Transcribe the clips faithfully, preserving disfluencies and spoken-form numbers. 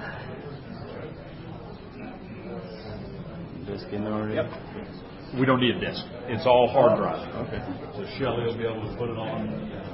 Disk in already? Yep. We don't need a disk. It's all hard drive. Okay. So Shelly will be able to put it on.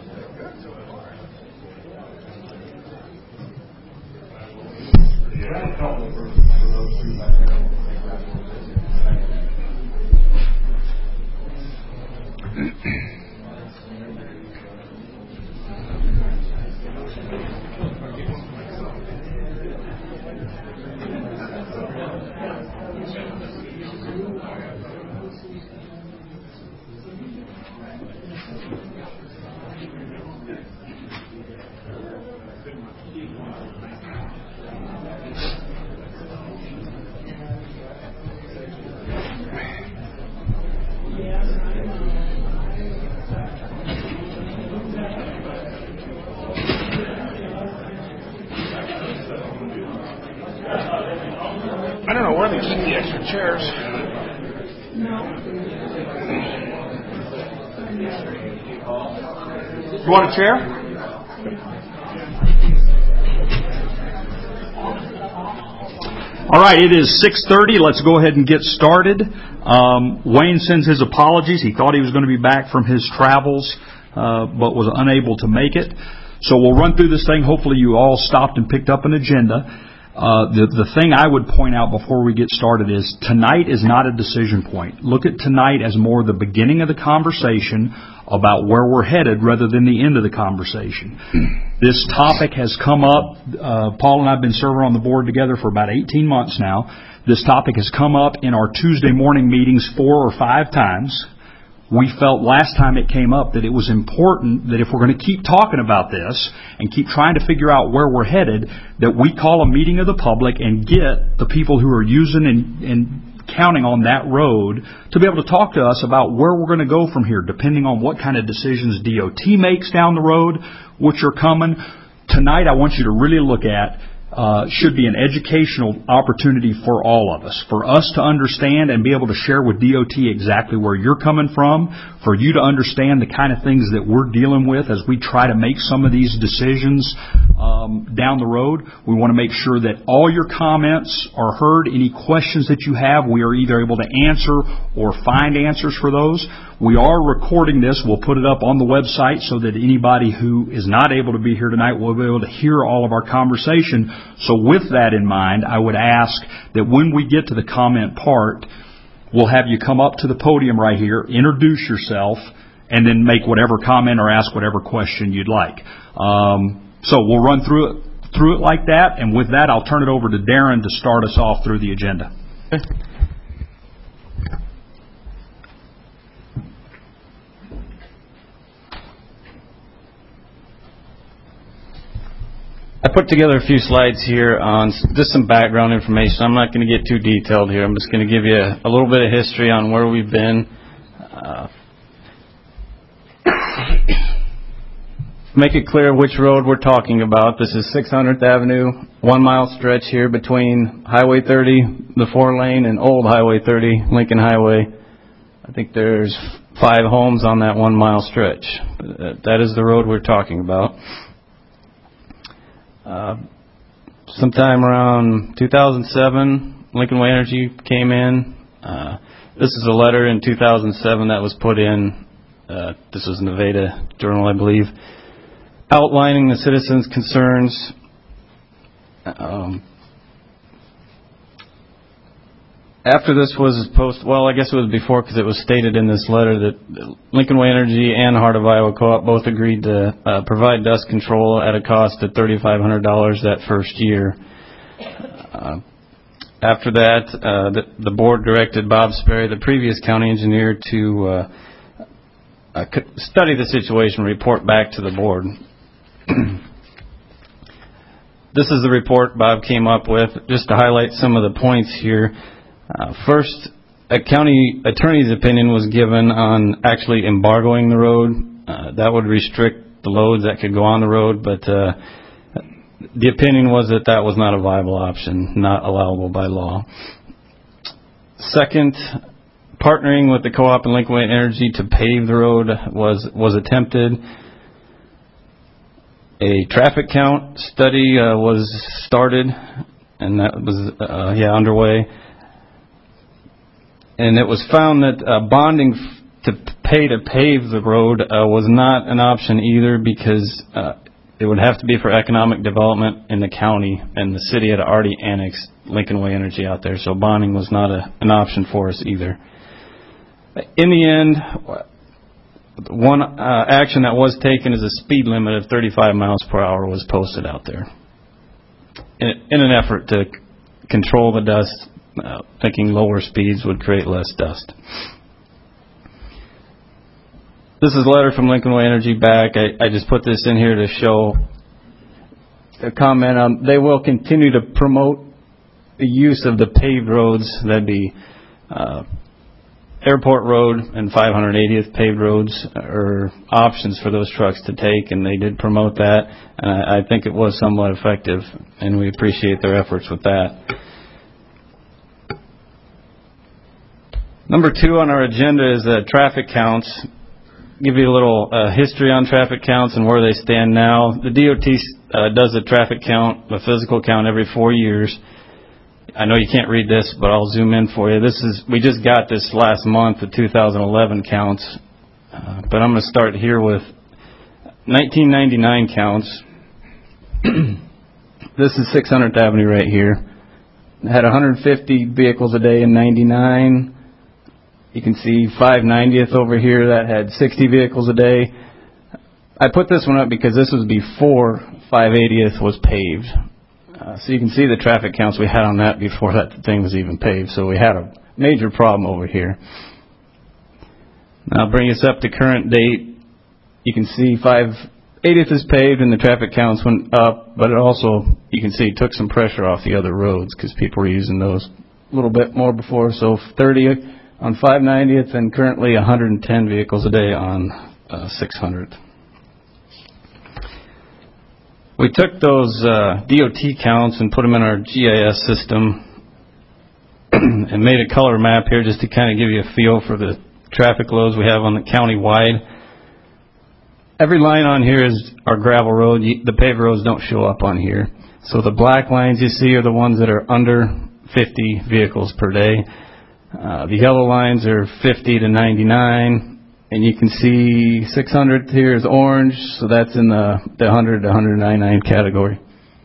I don't know where they keep the extra chairs. You want a chair? All right, it is six thirty. Let's go ahead and get started. Um, Wayne sends his apologies. He thought he was going to be back from his travels, uh, but was unable to make it. So we'll run through this thing. Hopefully you all stopped and picked up an agenda. Uh, the, the thing I would point out before we get started is tonight is not a decision point. Look at tonight as more the beginning of the conversation about where we're headed rather than the end of the conversation. This topic has come up. Uh, Paul and I have been serving on the board together for about eighteen months now. This topic has come up in our Tuesday morning meetings four or five times. We felt last time it came up that it was important that if we're going to keep talking about this and keep trying to figure out where we're headed, that we call a meeting of the public and get the people who are using and, and counting on that road to be able to talk to us about where we're going to go from here, depending on what kind of decisions D O T makes down the road, which are coming. Tonight, I want you to really look at Uh, should be an educational opportunity for all of us, for us to understand and be able to share with D O T exactly where you're coming from, for you to understand the kind of things that we're dealing with as we try to make some of these decisions um, down the road. We want to make sure that all your comments are heard. Any questions that you have, we are either able to answer or find answers for those. We are recording this. We'll put it up on the website so that anybody who is not able to be here tonight will be able to hear all of our conversation. So with that in mind, I would ask that when we get to the comment part, we'll have you come up to the podium right here, introduce yourself, and then make whatever comment or ask whatever question you'd like. Um, so we'll run through it, through it like that, and with that, I'll turn it over to Darren to start us off through the agenda. Okay. I put together a few slides here on just some background information. I'm not going to get too detailed here. I'm just going to give you a, a little bit of history on where we've been. Uh, make it clear which road we're talking about. This is six hundredth Avenue, one mile stretch here between Highway thirty, the four lane, and Old Highway thirty, Lincoln Highway. I think there's five homes on that one mile stretch. That is the road we're talking about. Uh, sometime around two thousand seven, Lincoln Way Energy came in. Uh, this is a letter in two thousand seven that was put in. Uh, this was Nevada Journal, I believe, outlining the citizens' concerns. Um, after this was posted, well, I guess it was before because it was stated in this letter that Lincoln Way Energy and Heart of Iowa Co-op both agreed to uh, provide dust control at a cost of three thousand five hundred dollars that first year. Uh, after that, uh, the, the board directed Bob Sperry, the previous county engineer, to uh, uh, study the situation and report back to the board. This is the report Bob came up with, just to highlight some of the points here. Uh, first, a county attorney's opinion was given on actually embargoing the road. Uh, that would restrict the loads that could go on the road, but uh, the opinion was that that was not a viable option, not allowable by law. Second, partnering with the co-op and Lincoln Way Energy to pave the road was, was attempted. A traffic count study uh, was started. and that was, uh, yeah, underway. And it was found that uh, bonding f- to pay to pave the road uh, was not an option either, because uh, it would have to be for economic development in the county, and the city had already annexed Lincoln Way Energy out there, so bonding was not a, an option for us either. In the end, one uh, action that was taken is a speed limit of thirty-five miles per hour was posted out there in, in an effort to c- control the dust, uh, thinking lower speeds would create less dust. This is a letter from Lincoln Way Energy back. I, I just put this in here to show a comment on they will continue to promote the use of the paved roads. That'd be uh, Airport Road and five hundred eightieth paved roads are options for those trucks to take, and they did promote that. And I, I think it was somewhat effective, and we appreciate their efforts with that. Number two on our agenda is uh, traffic counts. Give you a little uh, history on traffic counts and where they stand now. The D O T uh, does a traffic count, a physical count every four years. I know you can't read this, but I'll zoom in for you. This is we just got this last month, the two thousand eleven counts, uh, but I'm going to start here with nineteen ninety-nine counts. This is six hundredth Avenue right here. It had one hundred fifty vehicles a day in ninety-nine. You can see five ninetieth over here, that had sixty vehicles a day. I put this one up because this was before five eightieth was paved. Uh, so you can see the traffic counts we had on that before that thing was even paved. So we had a major problem over here. Now bring us up to current date. You can see five eightieth is paved and the traffic counts went up, but it also, you can see, took some pressure off the other roads because people were using those a little bit more before. So thirty on five ninetieth and currently one hundred ten vehicles a day on uh, six hundred. We took those uh, D O T counts and put them in our G I S system and made a color map here just to kind of give you a feel for the traffic loads we have on the county-wide. Every line on here is our gravel road. The paved roads don't show up on here. So the black lines you see are the ones that are under fifty vehicles per day. Uh, the yellow lines are fifty to ninety-nine, and you can see six hundred here is orange, so that's in the, the one hundred to one ninety-nine category.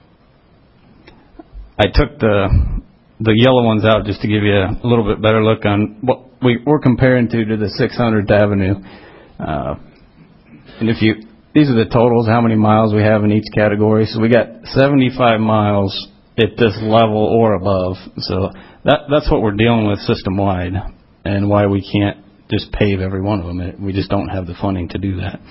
I took the the yellow ones out just to give you a little bit better look on what we, we're comparing to to the six hundredth Avenue. Uh, and if you, these are the totals, how many miles we have in each category. So we got seventy-five miles at this level or above. So that that's what we're dealing with system-wide, and why we can't just pave every one of them. We just don't have the funding to do that.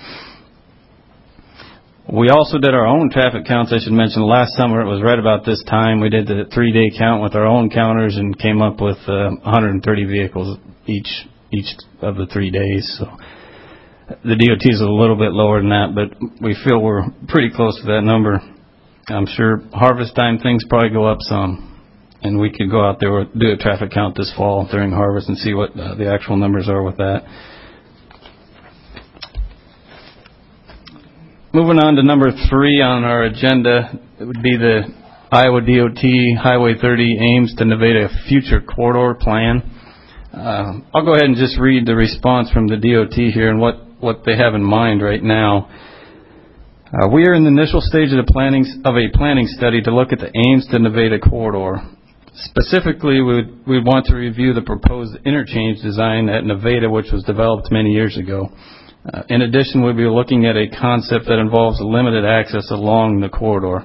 We also did our own traffic counts. I should mention last summer, it was right about this time, we did the three-day count with our own counters and came up with uh, one hundred thirty vehicles each each of the three days. So the D O T is a little bit lower than that, but we feel we're pretty close to that number. I'm sure harvest time things probably go up some, and we could go out there and do a traffic count this fall during harvest and see what uh, the actual numbers are with that. Moving on to number three on our agenda, it would be the Iowa D O T Highway thirty Ames to Nevada Future Corridor Plan. Uh, I'll go ahead and just read the response from the D O T here and what, what they have in mind right now. Uh, we are in the initial stage of, the planning, of a planning study to look at the Ames to Nevada corridor. Specifically, we would, we would want to review the proposed interchange design at Nevada, which was developed many years ago. Uh, in addition, we'll be looking at a concept that involves limited access along the corridor.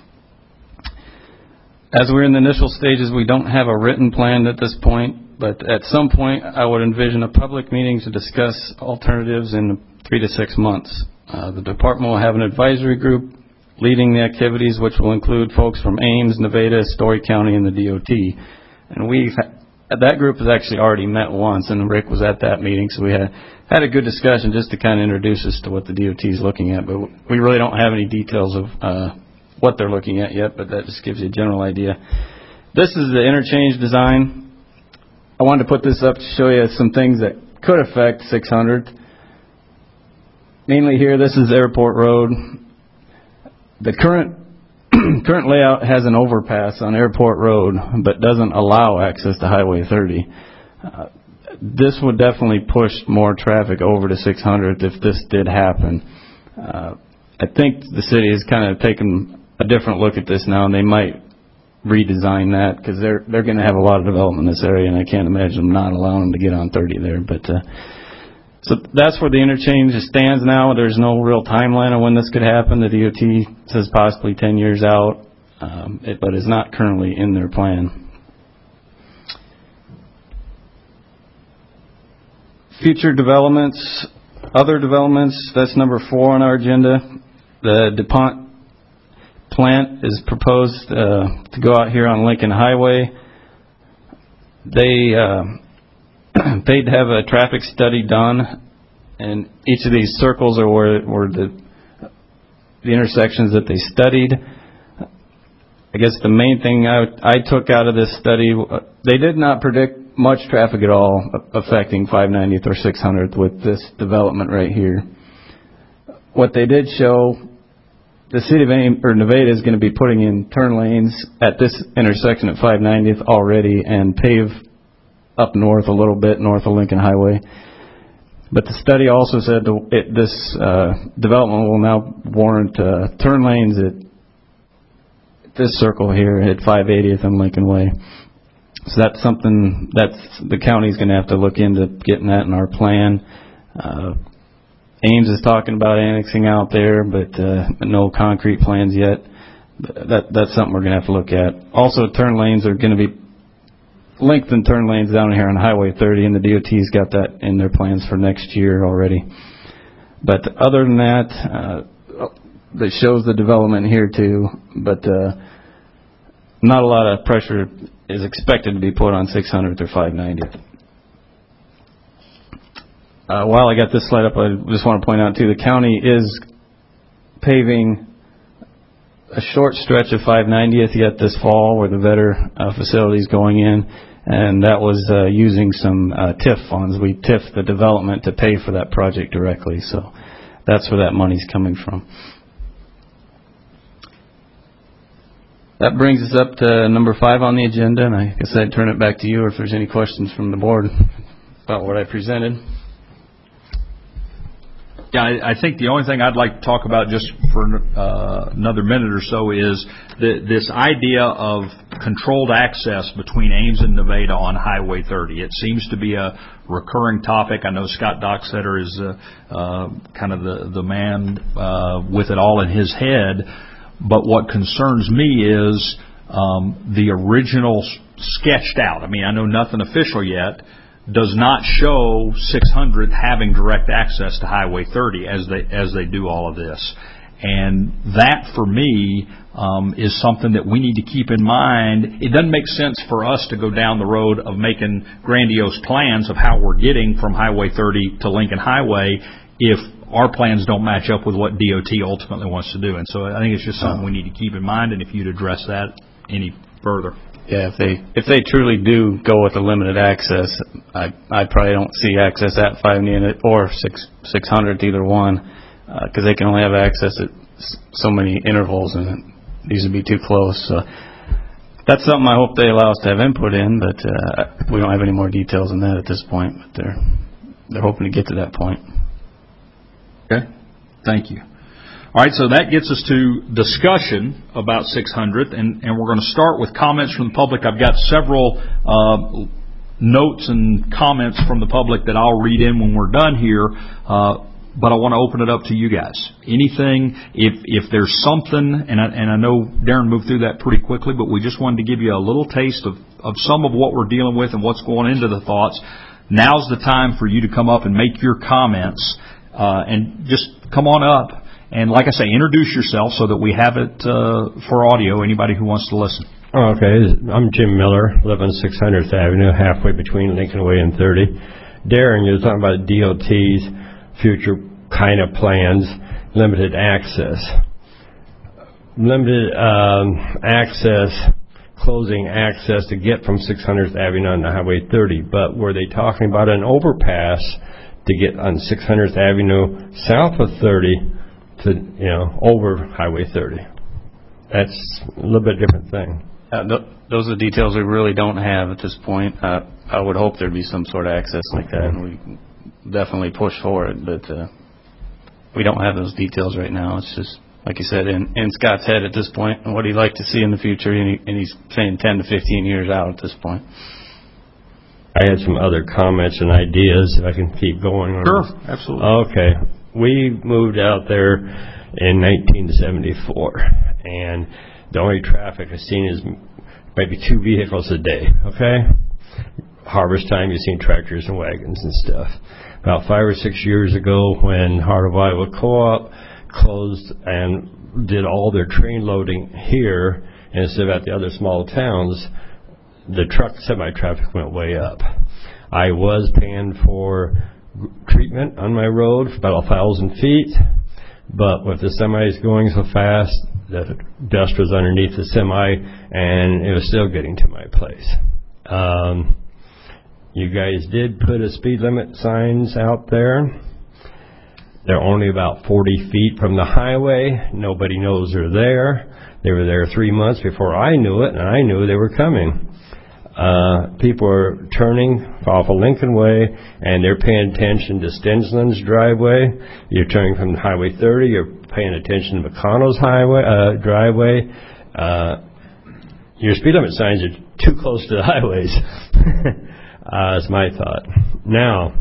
As we're in the initial stages, we don't have a written plan at this point, but at some point, I would envision a public meeting to discuss alternatives in three to six months. Uh, the department will have an advisory group leading the activities, which will include folks from Ames, Nevada, Story County, and the D O T. And we've that group has actually already met once, and Rick was at that meeting, so we had had a good discussion just to kind of introduce us to what the D O T is looking at. But we really don't have any details of uh, what they're looking at yet, but that just gives you a general idea. This is the interchange design. I wanted to put this up to show you some things that could affect six hundred. Mainly here, this is Airport Road. The current current layout has an overpass on Airport Road, but doesn't allow access to Highway thirty. Uh, this would definitely push more traffic over to six hundredth if this did happen. Uh, I think the city has kind of taken a different look at this now, and they might redesign that because they're they're going to have a lot of development in this area, and I can't imagine them not allowing them to get on thirty there. But uh, so that's where the interchange stands now. There's no real timeline on when this could happen. The D O T says possibly ten years out, um, it, but it's not currently in their plan. Future developments, other developments, that's number four on our agenda. The DuPont plant is proposed uh, to go out here on Lincoln Highway. They uh, paid to have a traffic study done, and each of these circles are where, where the, the intersections that they studied. I guess the main thing I, I took out of this study, uh, they did not predict much traffic at all affecting five ninetieth or six hundredth with this development right here. What they did show, the city of Ames, or Nevada is going to be putting in turn lanes at this intersection at five ninetieth already and pave up north a little bit, north of Lincoln Highway. But the study also said the, it, this uh, development will now warrant uh, turn lanes at this circle here at five eightieth and Lincoln Way. So that's something that's the county's going to have to look into getting that in our plan. Uh, Ames is talking about annexing out there, but uh, no concrete plans yet. That that's something we're going to have to look at. Also, turn lanes are going to be lengthened turn lanes down here on Highway thirty, and the D O T's got that in their plans for next year already. But other than that, uh, that shows the development here too. But uh, not a lot of pressure is expected to be put on six hundredth or five ninetieth. Uh, while I got this slide up, I just want to point out too, the county is paving a short stretch of five ninetieth yet this fall where the Vetter uh, facility is going in, and that was uh, using some uh, T I F funds. We T I F the development to pay for that project directly, so that's where that money's coming from. That brings us up to number five on the agenda, and I guess I'd turn it back to you if there's any questions from the board about what I presented. Yeah, I, I think the only thing I'd like to talk about just for uh, another minute or so is the, this idea of controlled access between Ames and Nevada on Highway thirty. It seems to be a recurring topic. I know Scott Docksetter is uh, uh, kind of the, the man uh, with it all in his head. But what concerns me is um, the original sketched out. I mean, I know nothing official yet. Does not show six hundredth having direct access to Highway thirty as they as they do all of this. And that, for me, um, is something that we need to keep in mind. It doesn't make sense for us to go down the road of making grandiose plans of how we're getting from Highway thirty to Lincoln Highway if our plans don't match up with what D O T ultimately wants to do. And so I think it's just something we need to keep in mind, and if you'd address that any further. Yeah, if they if they truly do go with the limited access, I I probably don't see access at five ninety or six six hundred either one, because uh, they can only have access at so many intervals, and these would be too close. So that's something I hope they allow us to have input in, but uh, we don't have any more details on that at this point. But they're they're hoping to get to that point. Okay, thank you. All right, so that gets us to discussion about six hundredth, and, and we're going to start with comments from the public. I've got several uh, notes and comments from the public that I'll read in when we're done here, uh, but I want to open it up to you guys. Anything, if if there's something, and I, and I know Darren moved through that pretty quickly, but we just wanted to give you a little taste of, of some of what we're dealing with and what's going into the thoughts. Now's the time for you to come up and make your comments, uh, and just come on up. And like I say, introduce yourself so that we have it uh, for audio, anybody who wants to listen. Okay, I'm Jim Miller, live on six hundredth Avenue, halfway between Lincoln Way and thirty. Darren, you were talking about D O T's future kind of plans, limited access. Limited um, access, closing access to get from six hundredth Avenue on to Highway thirty. But were they talking about an overpass to get on six hundredth Avenue south of thirty to, you know, over Highway thirty? That's a little bit different thing. Uh, th- those are the details we really don't have at this point. Uh, I would hope there'd be some sort of access like that, and we definitely push for it, but uh, we don't have those details right now. It's just, like you said, in, in Scott's head at this point, and what he'd like to see in the future, and, he, and he's saying ten to fifteen years out at this point. I had some other comments and ideas, if I can keep going. Sure, absolutely. Okay. We moved out there in nineteen seventy-four, and the only traffic I've seen is maybe two vehicles a day, okay? Harvest time, you've seen tractors and wagons and stuff. About five or six years ago, when Heart of Iowa Co-op closed and did all their train loading here instead of at the other small towns, the truck semi-traffic went way up. I was paying for treatment on my road for about a thousand feet, but with the semis going so fast, the dust was underneath the semi, and it was still getting to my place. Um, you guys did put a speed limit signs out there. They're only about forty feet from the highway. Nobody knows they're there. They were there three months before I knew it, and I knew they were coming. Uh, people are turning off of Lincoln Way, and they're paying attention to Stensland's driveway. You're turning from Highway thirty. You're paying attention to McConnell's highway uh, driveway. Uh, your speed limit signs are too close to the highways. uh, that's my thought. Now,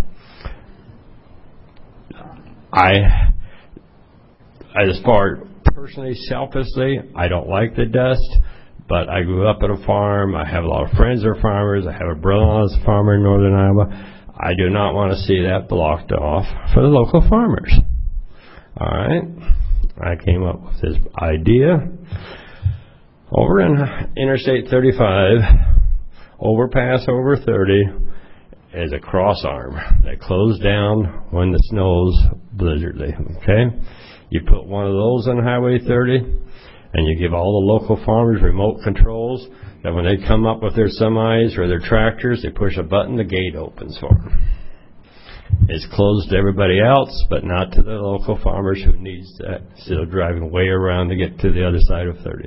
I, as far personally, selfishly, I don't like the dust. But I grew up at a farm. I have a lot of friends that are farmers. I have a brother-in-law that's a farmer in northern Iowa. I do not want to see that blocked off for the local farmers. All right? I came up with this idea. Over in Interstate thirty-five, overpass over thirty, is a cross arm that closed down when the snows blizzardly. Okay? You put one of those on Highway thirty, and you give all the local farmers remote controls that when they come up with their semis or their tractors, they push a button, the gate opens for them. It's closed to everybody else, but not to the local farmers who needs that, still driving way around to get to the other side of thirty.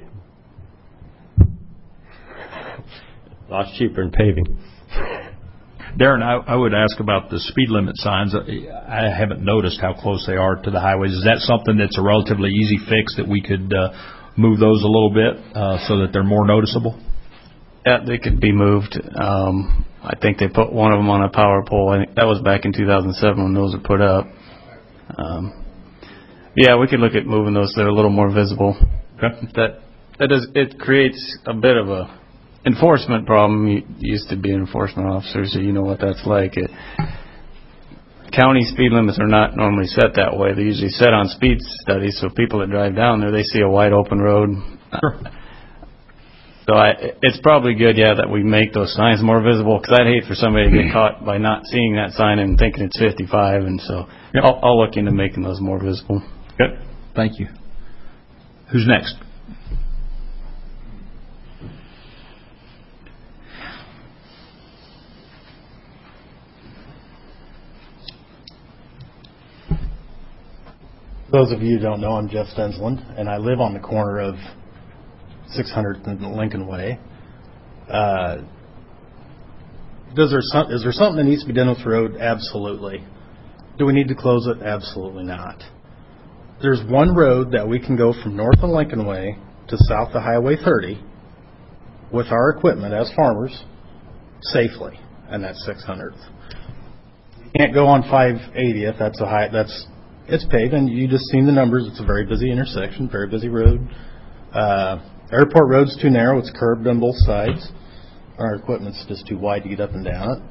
Lots cheaper than paving. Darren, I, I would ask about the speed limit signs. I haven't noticed how close they are to the highways. Is that something that's a relatively easy fix that we could uh, move those a little bit uh, so that they're more noticeable? Yeah, they could be moved. Um, I think they put one of them on a power pole. I think that was back in two thousand seven when those were put up. Um, yeah, we could look at moving those so they're a little more visible. Okay. That that does it creates a bit of a enforcement problem. You used to be an enforcement officer, so you know what that's like. It, county speed limits are not normally set that way. They're usually set on speed studies, so people that drive down there, they see a wide open road. Sure. So I, it's probably good, yeah, that we make those signs more visible, because I'd hate for somebody to get caught by not seeing that sign and thinking it's fifty-five, and so yep. I'll, I'll look into making those more visible. Good. Thank you. Who's next? Those of you who don't know, I'm Jeff Stensland, and I live on the corner of six hundredth and Lincoln Way. Uh, does there some, is there something that needs to be done with the road? Absolutely. Do we need to close it? Absolutely not. There's one road that we can go from north of Lincoln Way to south of Highway thirty with our equipment as farmers safely, and that's six hundredth. You can't go on five eightieth. That's a high. That's It's paved, and you just seen the numbers. It's a very busy intersection, very busy road. Uh, Airport Road's too narrow. It's curbed on both sides. Our equipment's just too wide to get up and down it.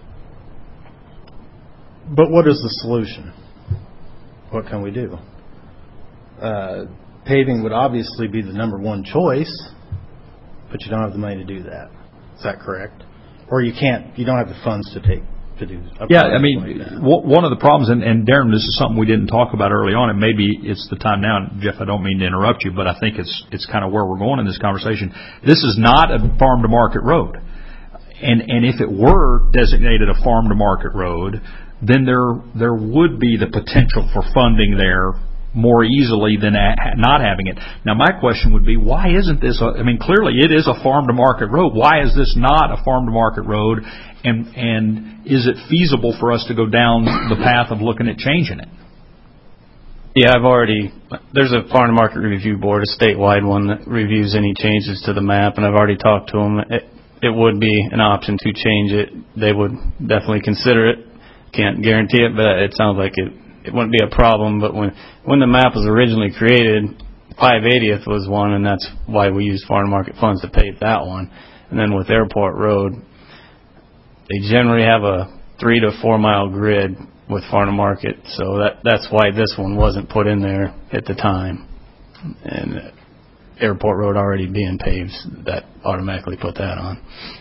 But what is the solution? What can we do? Uh, paving would obviously be the number one choice, but you don't have the money to do that. Is that correct? Or you can't, you don't have the funds to take to do. Yeah, I mean, like one of the problems, and, and Darren, this is something we didn't talk about early on, and maybe it's the time now. And Jeff, I don't mean to interrupt you, but I think it's it's kind of where we're going in this conversation. This is not a farm to market road, and and if it were designated a farm to market road, then there there would be the potential for funding there more easily than a, not having it. Now, my question would be, why isn't this, a, I mean, clearly it is a farm-to-market road. Why is this not a farm-to-market road, and and is it feasible for us to go down the path of looking at changing it? Yeah, I've already, there's a farm-to-market review board, a statewide one that reviews any changes to the map, and I've already talked to them. It, it would be an option to change it. They would definitely consider it. Can't guarantee it, but it sounds like it it wouldn't be a problem. But when when the map was originally created, five eightieth was one, and that's why we used farm market funds to pave that one. And then with Airport Road, they generally have a three to four mile grid with farm to market, so that that's why this one wasn't put in there at the time. And Airport Road already being paved, that automatically put that on.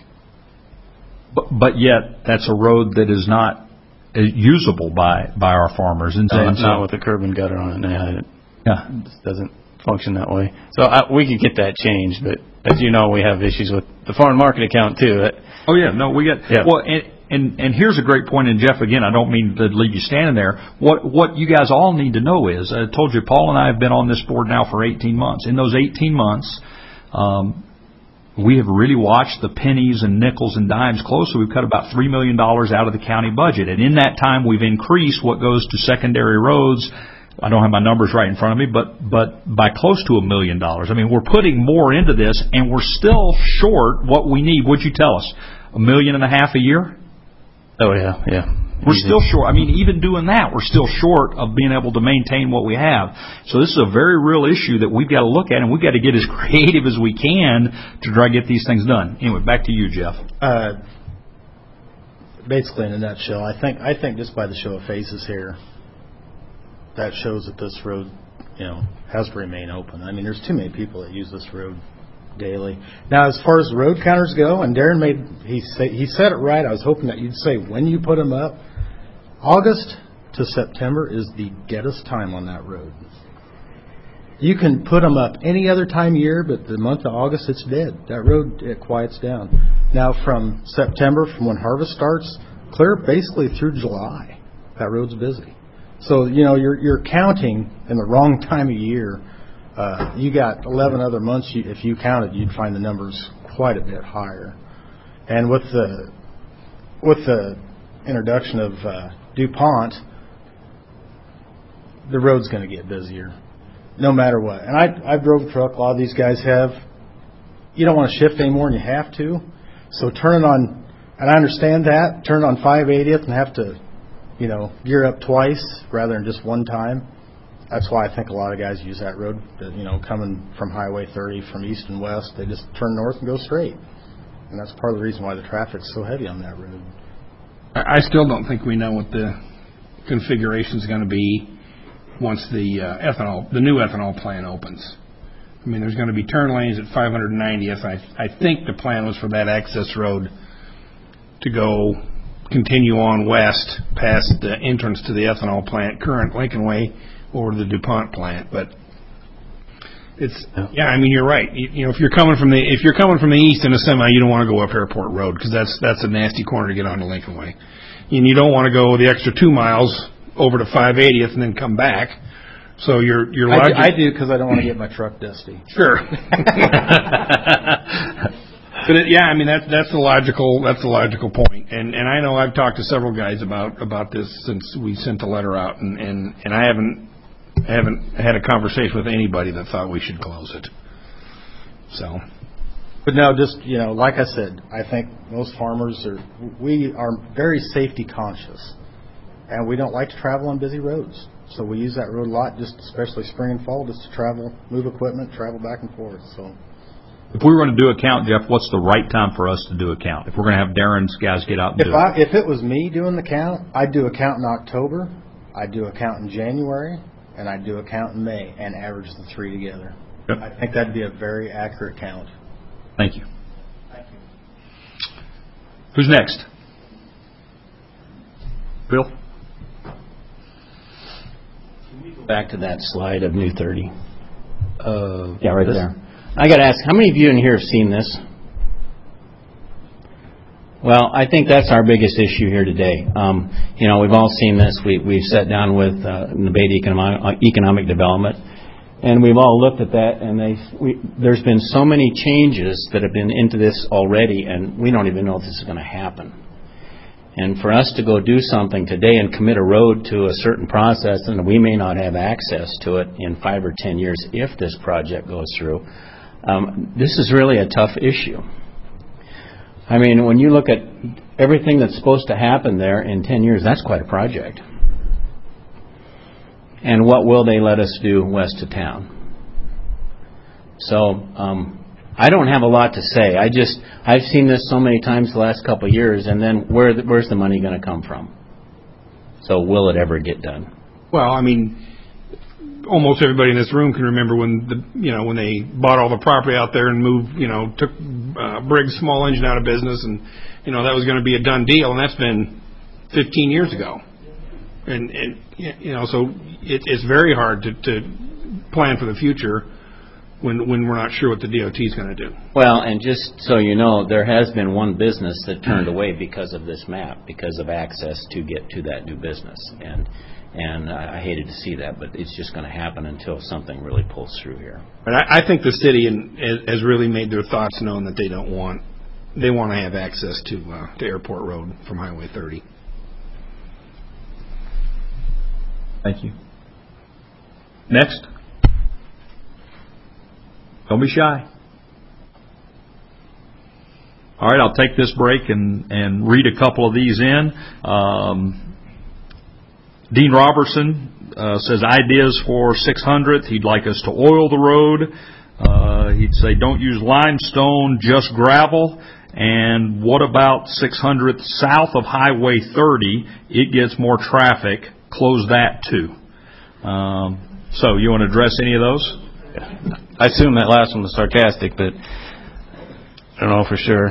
But, but yet, that's a road that is not usable by, by our farmers. And no, so, not with the curb and gutter on it. Yeah, it yeah. just doesn't function that way. So I, we could get that changed, but as you know, we have issues with the farm market account too. That, oh yeah, no, we got. Yeah. Well, and, and and here's a great point. And Jeff, again, I don't mean to leave you standing there. What what you guys all need to know is, I told you, Paul and I have been on this board now for eighteen months. In those eighteen months, um, we have really watched the pennies and nickels and dimes closely. We've cut about three million dollars out of the county budget. And in that time, we've increased what goes to secondary roads. I don't have my numbers right in front of me, but but by close to a million dollars. I mean, we're putting more into this, and we're still short what we need. What'd you tell us? A million and a half a year? oh, yeah, yeah. We're Easy. still short. I mean, even doing that, we're still short of being able to maintain what we have. So this is a very real issue that we've got to look at, and we've got to get as creative as we can to try to get these things done. Anyway, back to you, Jeff. Uh, basically, in a nutshell, I think I think just by the show of faces here, that shows that this road, you know, has to remain open. I mean, there's too many people that use this road daily. Now, as far as road counters go, and Darren made he say, he said it right. I was hoping that you'd say when you put them up. August to September is the deadest time on that road. You can put them up any other time of year, but the month of August, it's dead. That road, it quiets down. Now, from September, from when harvest starts, clear basically through July, that road's busy. So, you know, you're you're counting in the wrong time of year. Uh, you got eleven other months. You, if you counted, you'd find the numbers quite a bit higher. And with the with the introduction of uh, DuPont, the road's going to get busier, no matter what. And I I drove a truck. A lot of these guys have. You don't want to shift any more than you have to. So turning on, and I understand that, turn on five eightieth and have to, you know, gear up twice rather than just one time. That's why I think a lot of guys use that road, you know, coming from Highway thirty from east and west. They just turn north and go straight. And that's part of the reason why the traffic's so heavy on that road. I still don't think we know what the configuration is going to be once the uh, ethanol, the new ethanol plant opens. I mean, there's going to be turn lanes at five ninetieth. I, I think the plan was for that access road to go continue on west past the entrance to the ethanol plant, current Lincoln Way, over to the DuPont plant. But it's yeah, I mean, you're right. You, you know, if you're coming from the if you're coming from the east in a semi, you don't want to go up Airport Road because that's that's a nasty corner to get onto Lincoln Way, and you don't want to go the extra two miles over to five eightieth and then come back. So your your logic. I do because I, I don't want to get my truck dusty. Sure. But it, yeah, I mean that's that's the logical that's the logical point, and and I know I've talked to several guys about about this since we sent the letter out, and and, and I haven't haven't had a conversation with anybody that thought we should close it. So, but no, just you know, like I said, I think most farmers are we are very safety conscious, and we don't like to travel on busy roads, so we use that road a lot, just especially spring and fall, just to travel, move equipment, travel back and forth. So. If we were going to do a count, Jeff, what's the right time for us to do a count? If we're going to have Darren's guys get out and if do I, it. If it was me doing the count, I'd do a count in October, I'd do a count in January, and I'd do a count in May and average the three together. Yep. I think that'd be a very accurate count. Thank you. Thank you. Who's next? Bill? Can we go back to that slide of New thirty? Uh, Yeah, right this- there. I got to ask, how many of you in here have seen this? Well, I think that's our biggest issue here today. Um, you know, we've all seen this. We, we've sat down with uh, Nevada Economic, Economic Development, and we've all looked at that, and they, we, there's been so many changes that have been into this already, and we don't even know if this is going to happen. And for us to go do something today and commit a road to a certain process, and we may not have access to it in five or ten years if this project goes through, um, this is really a tough issue. I mean, when you look at everything that's supposed to happen there in ten years, that's quite a project. And what will they let us do west of town? So um, I don't have a lot to say. I just, I've seen this so many times the last couple of years, and then where, where's the money going to come from? So will it ever get done? Well, I mean, almost everybody in this room can remember when the you know when they bought all the property out there and moved you know took uh, Briggs Small Engine out of business, and you know that was going to be a done deal, and that's been fifteen years ago, and, and you know so it, it's very hard to, to plan for the future when when we're not sure what the D O T is going to do. Well, and just so you know, there has been one business that turned away because of this map, because of access to get to that new business, and. And I hated to see that, but it's just going to happen until something really pulls through here. But I, I think the city in, has really made their thoughts known that they don't want, they want to have access to uh, to Airport Road from Highway thirty. Thank you. Next. Don't be shy. All right, I'll take this break and, and read a couple of these in. Um, Dean Robertson uh, says ideas for six hundredth. He'd like us to oil the road. Uh, he'd say don't use limestone, just gravel. And what about six hundredth south of Highway thirty? It gets more traffic. Close that too. Um, so you want to address any of those? I assume that last one was sarcastic, but I don't know for sure.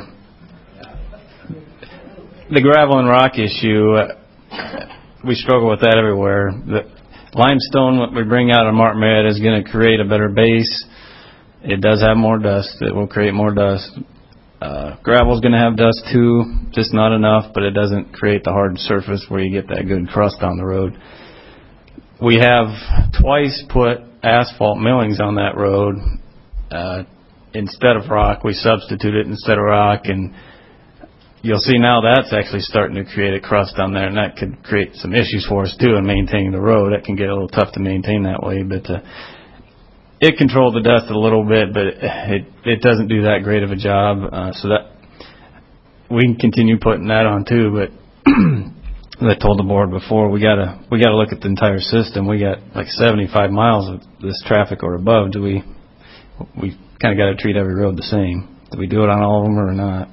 The gravel and rock issue, uh, we struggle with that everywhere. The limestone, what we bring out of Martin Marietta, is going to create a better base. It does have more dust. It will create more dust. Uh, gravel is going to have dust too, just not enough, but it doesn't create the hard surface where you get that good crust on the road. We have twice put asphalt millings on that road. Uh, instead of rock, we substitute it instead of rock, and you'll see now that's actually starting to create a crust on there, and that could create some issues for us too in maintaining the road. That can get a little tough to maintain that way, but uh, it controls the dust a little bit, but it it doesn't do that great of a job. Uh, so that we can continue putting that on too. But as I told the board before, we gotta we gotta look at the entire system. We got like seventy-five miles of this traffic or above. Do we we kind of got to treat every road the same? Do we do it on all of them or not?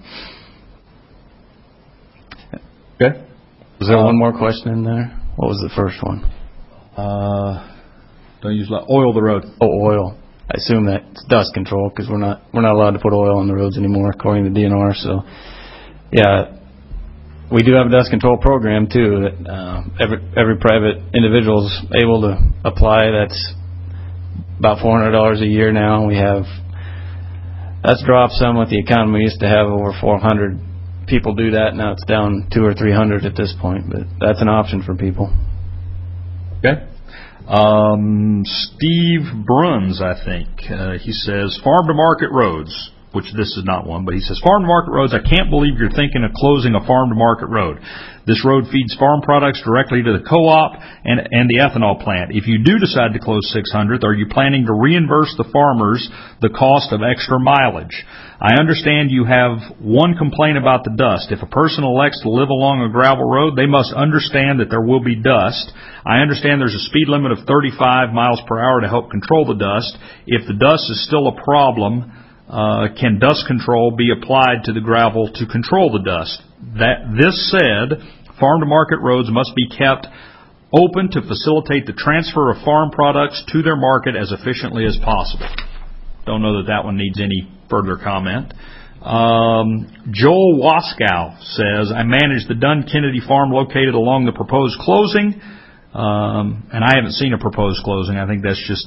Okay. Was there uh, one more question in there? What was the first one? Uh, don't use oil the road. Oh, oil. I assume that's dust control because we're not we're not allowed to put oil on the roads anymore according to D N R. So, yeah, we do have a dust control program too that uh, every every private individual is able to apply. That's about four hundred dollars a year now. We have that's dropped some with the economy. We used to have over four hundred people do that. Now it's down two or three hundred at this point, but that's an option for people. Okay. Um, Steve Bruns, I think, uh, he says farm to market roads, which this is not one, but he says farm to market roads. I can't believe you're thinking of closing a farm to market road. This road feeds farm products directly to the co-op and and the ethanol plant. If you do decide to close six hundredth, are you planning to reimburse the farmers the cost of extra mileage? I understand you have one complaint about the dust. If a person elects to live along a gravel road, they must understand that there will be dust. I understand there's a speed limit of thirty-five miles per hour to help control the dust. If the dust is still a problem, uh, can dust control be applied to the gravel to control the dust? That this said, farm to market roads must be kept open to facilitate the transfer of farm products to their market as efficiently as possible. Don't know that that one needs any further comment. Um, Joel Waskow says, I manage the Dunn Kennedy farm located along the proposed closing. Um, and I haven't seen a proposed closing. I think that's just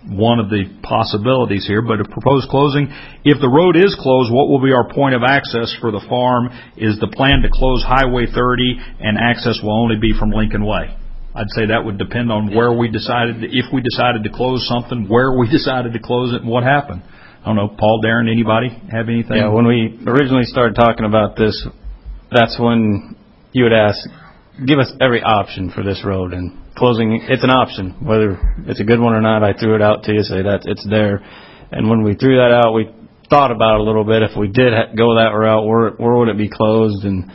one of the possibilities here, but a proposed closing. If the road is closed, what will be our point of access for the farm? Is the plan to close Highway thirty and access will only be from Lincoln Way? I'd say that would depend on where we decided, to, if we decided to close something, where we decided to close it, and what happened. I don't know, Paul, Darren, anybody have anything? Yeah, when we originally started talking about this, that's when you would ask, give us every option for this road, and closing, it's an option. Whether it's a good one or not, I threw it out to you, say that it's there. And when we threw that out, we thought about it a little bit. If we did ha- go that route, where, where would it be closed? And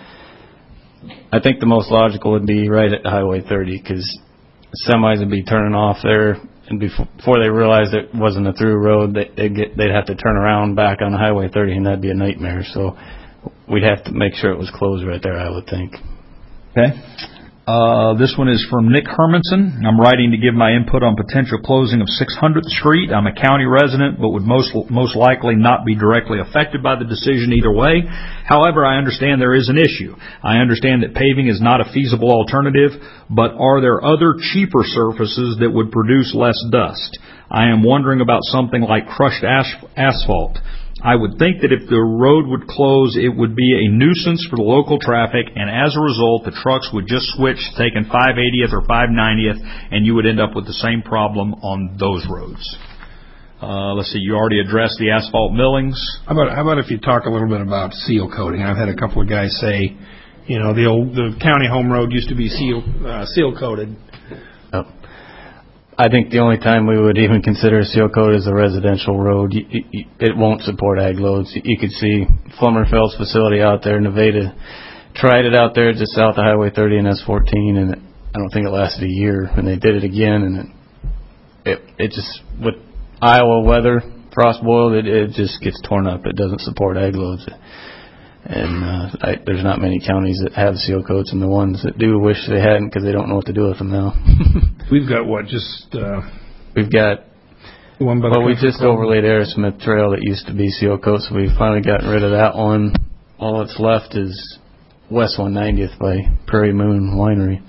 I think the most logical would be right at Highway thirty, because semis would be turning off there, and before, before they realized it wasn't a through road, they, they'd, get, they'd have to turn around back on Highway thirty, and that'd be a nightmare. So we'd have to make sure it was closed right there, I would think. Okay. Uh, this one is from Nick Hermanson. I'm writing to give my input on potential closing of six hundredth Street. I'm a county resident, but would most most likely not be directly affected by the decision either way. However, I understand there is an issue. I understand that paving is not a feasible alternative, but are there other cheaper surfaces that would produce less dust? I am wondering about something like crushed as- asphalt. I would think that if the road would close, it would be a nuisance for the local traffic, and as a result, the trucks would just switch, taking five eightieth or five ninetieth, and you would end up with the same problem on those roads. Uh, let's see, you already addressed the asphalt millings. How about, how about if you talk a little bit about seal coating? I've had a couple of guys say, you know, the old the county home road used to be seal uh, seal coated. Oh. I think the only time we would even consider a seal coat is a residential road. You, you, it won't support ag loads. You could see Flummerfeld's facility out there, Nevada tried it out there just south of Highway thirty and S fourteen, and it, I don't think it lasted a year. And they did it again, and it it, it just, with Iowa weather, frost boiled, it, it just gets torn up. It doesn't support ag loads. And uh, I, there's not many counties that have seal coats, and the ones that do wish they hadn't because they don't know what to do with them now. We've got what, just uh, We've got, one by the well, we country just club? overlaid Aerosmith Trail that used to be seal coat, so we've finally gotten rid of that one. All that's left is West one ninetieth by Prairie Moon Winery.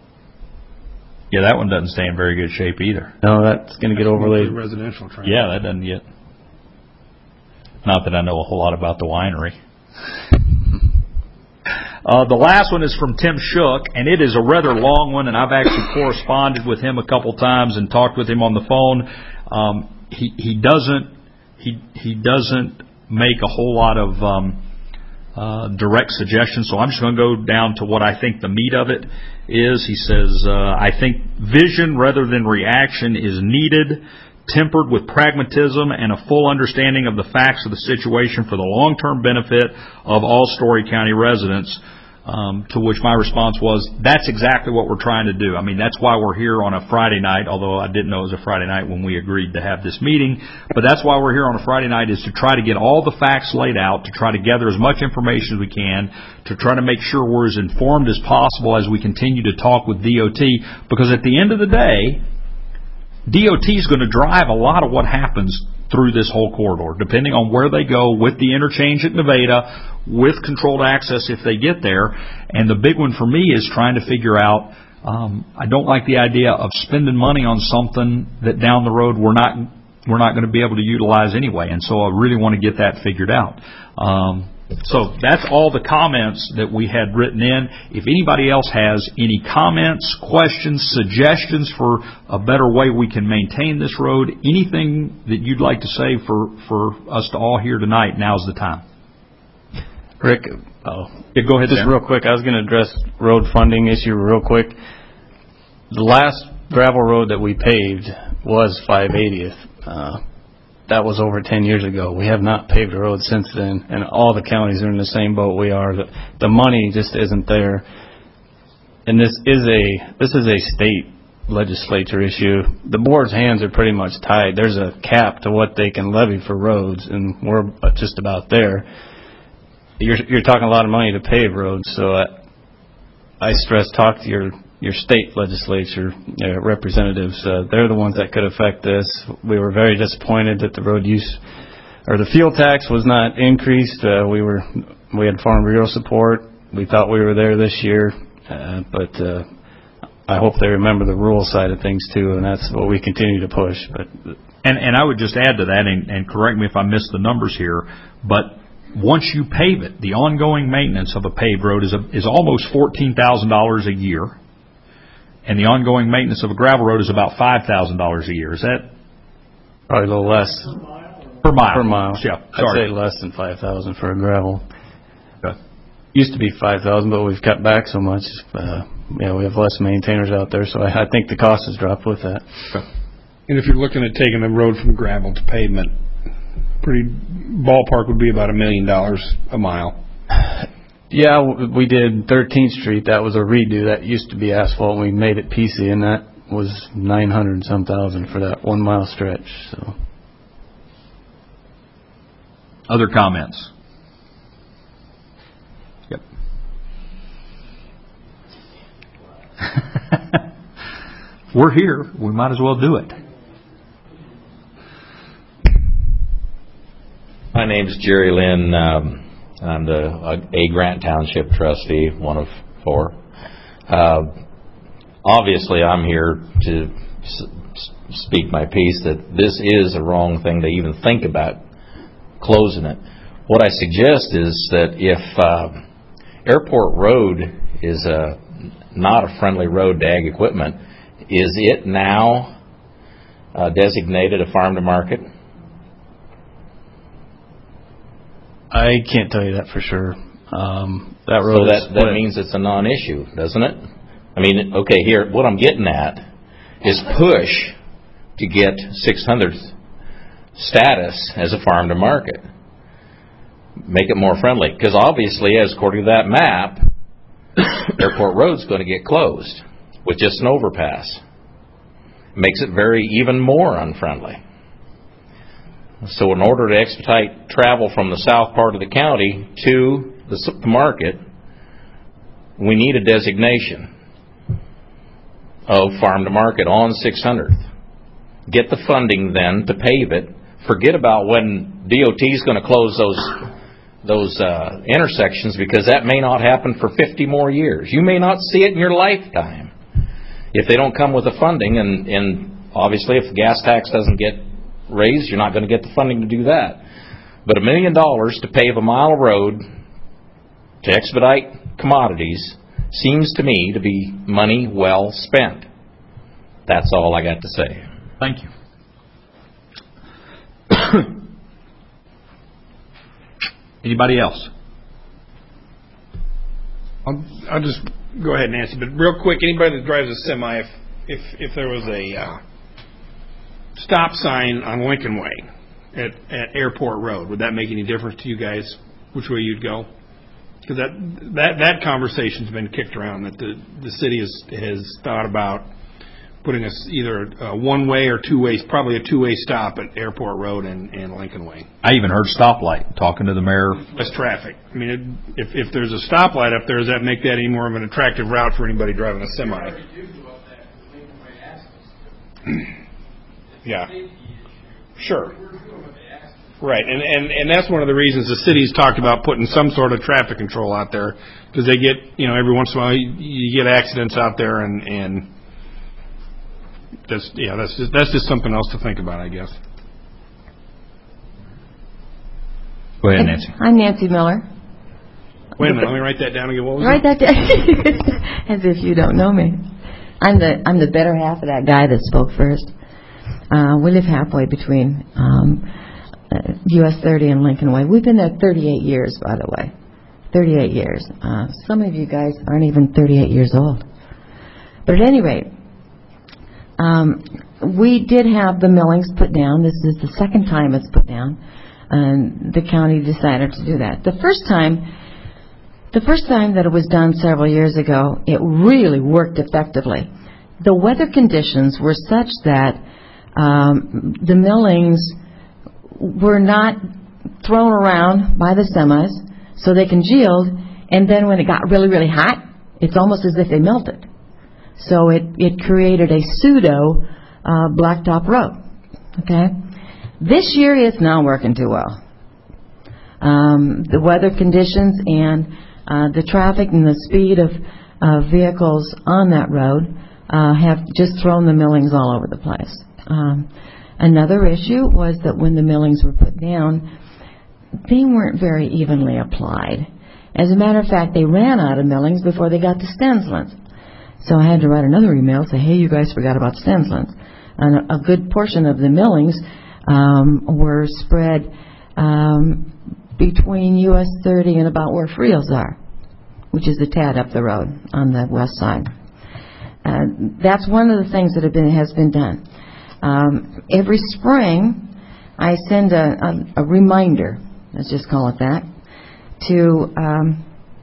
Yeah, that one doesn't stay in very good shape either. No, that's going to get overlaid. Residential trail. Yeah, that doesn't get... Not that I know a whole lot about the winery. Uh, the last one is from Tim Shook, and it is a rather long one, and I've actually corresponded with him a couple times and talked with him on the phone. Um, he, he doesn't he he doesn't make a whole lot of um, uh, direct suggestions, so I'm just going to go down to what I think the meat of it is. He says, uh, I think vision rather than reaction is needed, tempered with pragmatism and a full understanding of the facts of the situation for the long-term benefit of all Story County residents, um, to which my response was, that's exactly what we're trying to do. I mean, that's why we're here on a Friday night, although I didn't know it was a Friday night when we agreed to have this meeting, but that's why we're here on a Friday night, is to try to get all the facts laid out, to try to gather as much information as we can, to try to make sure we're as informed as possible as we continue to talk with D O T, because at the end of the day, D O T is going to drive a lot of what happens through this whole corridor, depending on where they go with the interchange at Nevada, with controlled access if they get there. And the big one for me is trying to figure out, um, I don't like the idea of spending money on something that down the road we're not we're not going to be able to utilize anyway. And so I really want to get that figured out. Um, So that's all the comments that we had written in. If anybody else has any comments, questions, suggestions for a better way we can maintain this road, anything that you'd like to say for, for us to all hear tonight, now's the time. Rick, oh, Yeah, go ahead, just Dan. real quick, I was going to address road funding issue real quick. The last gravel road that we paved was five eightieth. Uh, That was over ten years ago. We have not paved a road since then, and all the counties are in the same boat we are. The, the money just isn't there. And this is a this is a state legislature issue. The board's hands are pretty much tied. There's a cap to what they can levy for roads, and we're just about there. You're you're talking a lot of money to pave roads, so I, I stress talk to your your state legislature uh, representatives. Uh, they're the ones that could affect this. We were very disappointed that the road use or the fuel tax was not increased. Uh, we were we had Farm Bureau support. We thought we were there this year, uh, but uh, I hope they remember the rural side of things too, and that's what we continue to push. But And, and I would just add to that, and, and correct me if I missed the numbers here, but once you pave it, the ongoing maintenance of a paved road is a, is almost fourteen thousand dollars a year, and the ongoing maintenance of a gravel road is about five thousand dollars a year. Is that Probably a little less. per mile? Per mile. Yeah, I'd sorry. say less than five thousand for a gravel. Okay. Used to be five thousand, but we've cut back so much. Uh, yeah, we have less maintainers out there, so I, I think the cost has dropped with that. Okay. And if you're looking at taking the road from gravel to pavement, pretty ballpark would be about a million dollars a mile. Yeah, w- we did thirteenth Street. That was a redo. That used to be asphalt, and we made it P C, and that was nine hundred and some thousand for that one mile stretch. So, Other comments? Yep. We're here. We might as well do it. My name's Jerry Lynn. Um, I'm the uh, A. Grant Township trustee, one of four. Uh, obviously, I'm here to s- s- speak my piece that this is a wrong thing to even think about closing it. What I suggest is that if uh, Airport Road is a, not a friendly road to ag equipment, is it now uh, designated a farm to market? I can't tell you that for sure. Um, that road So is that, that split. means it's a non-issue, doesn't it? I mean, okay, here, what I'm getting at is push to get six hundredth status as a farm to market. Make it more friendly. Because obviously, as according to that map, Airport Road's going to get closed with just an overpass. Makes it very even more unfriendly. So in order to expedite travel from the south part of the county to the, s- the market, we need a designation of farm to market on six hundredth. Get the funding then to pave it. Forget about when D O T is going to close those those uh, intersections, because that may not happen for fifty more years. You may not see it in your lifetime if they don't come with the funding. And, and obviously, if the gas tax doesn't get raised, you're not going to get the funding to do that. But a million dollars to pave a mile of road to expedite commodities seems to me to be money well spent. That's all I got to say. Thank you. Anybody else? I'll, I'll just go ahead, Nancy. But real quick, anybody that drives a semi, if if, if there was a uh, stop sign on Lincoln Way at, at Airport Road, would that make any difference to you guys? Which way you'd go? Because that that that conversation's been kicked around, that the the city has has thought about putting us either a one way or two ways, probably a two way stop at Airport Road and, and Lincoln Way. I even heard stoplight, talking to the mayor. Less traffic. I mean, it, if if there's a stoplight up there, does that make that any more of an attractive route for anybody driving a semi? Yeah. Sure. Right, and, and and that's one of the reasons the city's talked about putting some sort of traffic control out there, because they get, you know, every once in a while you, you get accidents out there, and and that's yeah, that's just, that's just something else to think about, I guess. Go ahead, Nancy. I'm Nancy Miller. Wait a minute, let me write that down again. What was Write it? that down. As if you don't know me. I'm the I'm the better half of that guy that spoke first. Uh, we live halfway between um, uh, U S thirty and Lincoln Way. We've been there thirty-eight years, by the way. thirty-eight years. Uh, some of you guys aren't even thirty-eight years old. But at any rate, um, we did have the millings put down. This is the second time it's put down, and the county decided to do that. The first time, the first time that it was done several years ago, it really worked effectively. The weather conditions were such that um, the millings were not thrown around by the semis, so they congealed, and then when it got really, really hot, it's almost as if they melted. So it, it created a pseudo uh, blacktop road. Okay? This year it's not working too well. Um, the weather conditions and uh, the traffic and the speed of uh, vehicles on that road uh, have just thrown the millings all over the place. Um, Another issue was that when the millings were put down, they weren't very evenly applied. As a matter of fact, they ran out of millings before they got to Stenslands. So I had to write another email and say, hey, you guys forgot about Stenslands. And a, a good portion of the millings um, were spread um, between U S thirty and about where Friels are, which is a tad up the road on the west side. Uh, that's one of the things that have been, has been done. Um, every spring, I send a, a, a reminder, let's just call it that, to um,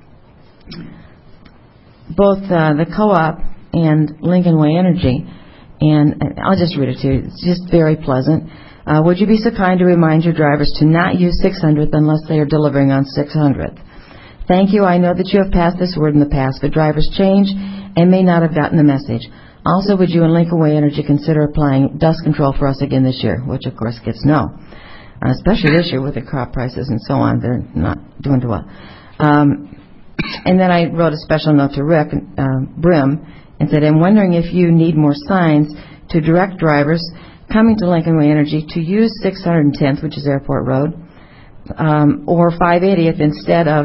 both uh, the co-op and Lincoln Way Energy, and I'll just read it to you. It's just very pleasant. Uh, would you be so kind to remind your drivers to not use six hundredth unless they are delivering on six hundredth? Thank you. I know that you have passed this word in the past, but drivers change and may not have gotten the message. Also, would you and Lincoln Way Energy consider applying dust control for us again this year? Which, of course, gets no. Uh, especially this year with the crop prices and so on. They're not doing too well. Um, and then I wrote a special note to Rick uh, Brim and said, I'm wondering if you need more signs to direct drivers coming to Lincoln Way Energy to use six hundred tenth, which is Airport Road, um, or five eightieth instead of,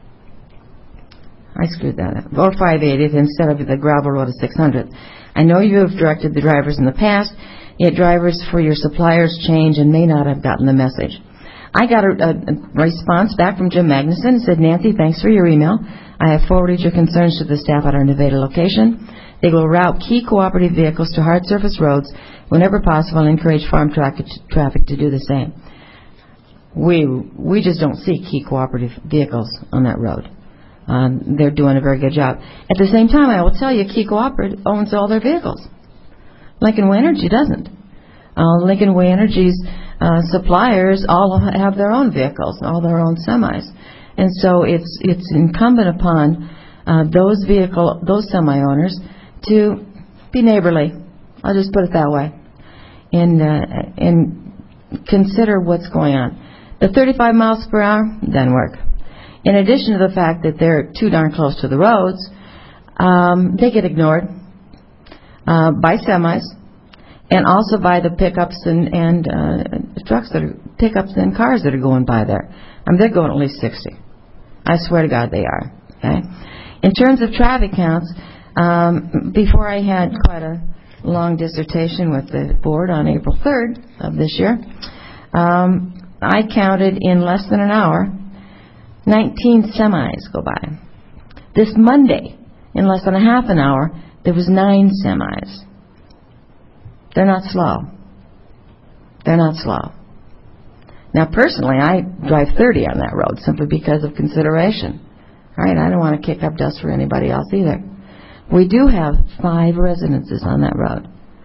I screwed that up, or five eightieth instead of the gravel road of six hundredth. I know you have directed the drivers in the past, yet drivers for your suppliers change and may not have gotten the message. I got a, a, a response back from Jim Magnuson and said, Nancy, thanks for your email. I have forwarded your concerns to the staff at our Nevada location. They will route key cooperative vehicles to hard surface roads whenever possible and encourage farm tra- traffic to do the same. We we just don't see key cooperative vehicles on that road. Um, they're doing a very good job. At the same time, I will tell you, Key Cooperative owns all their vehicles. Lincoln Way Energy doesn't. Uh, Lincoln Way Energy's uh, suppliers all have their own vehicles, all their own semis. And so it's it's incumbent upon uh, those vehicle, those semi-owners to be neighborly. I'll just put it that way. And, uh, and consider what's going on. The thirty-five miles per hour doesn't work. In addition to the fact that they're too darn close to the roads, um, they get ignored uh, by semis and also by the pickups and, and uh, trucks that are pickups and cars that are going by there. I mean, they're going at least sixty. I swear to God they are. Okay. In terms of traffic counts, um, before I had quite a long dissertation with the board on April third of this year, um, I counted in less than an hour nineteen semis go by. This Monday, in less than a half an hour, there was nine semis. They're not slow. They're not slow. Now, personally, I drive thirty on that road simply because of consideration. All right, I don't want to kick up dust for anybody else either. We do have five residences on that road.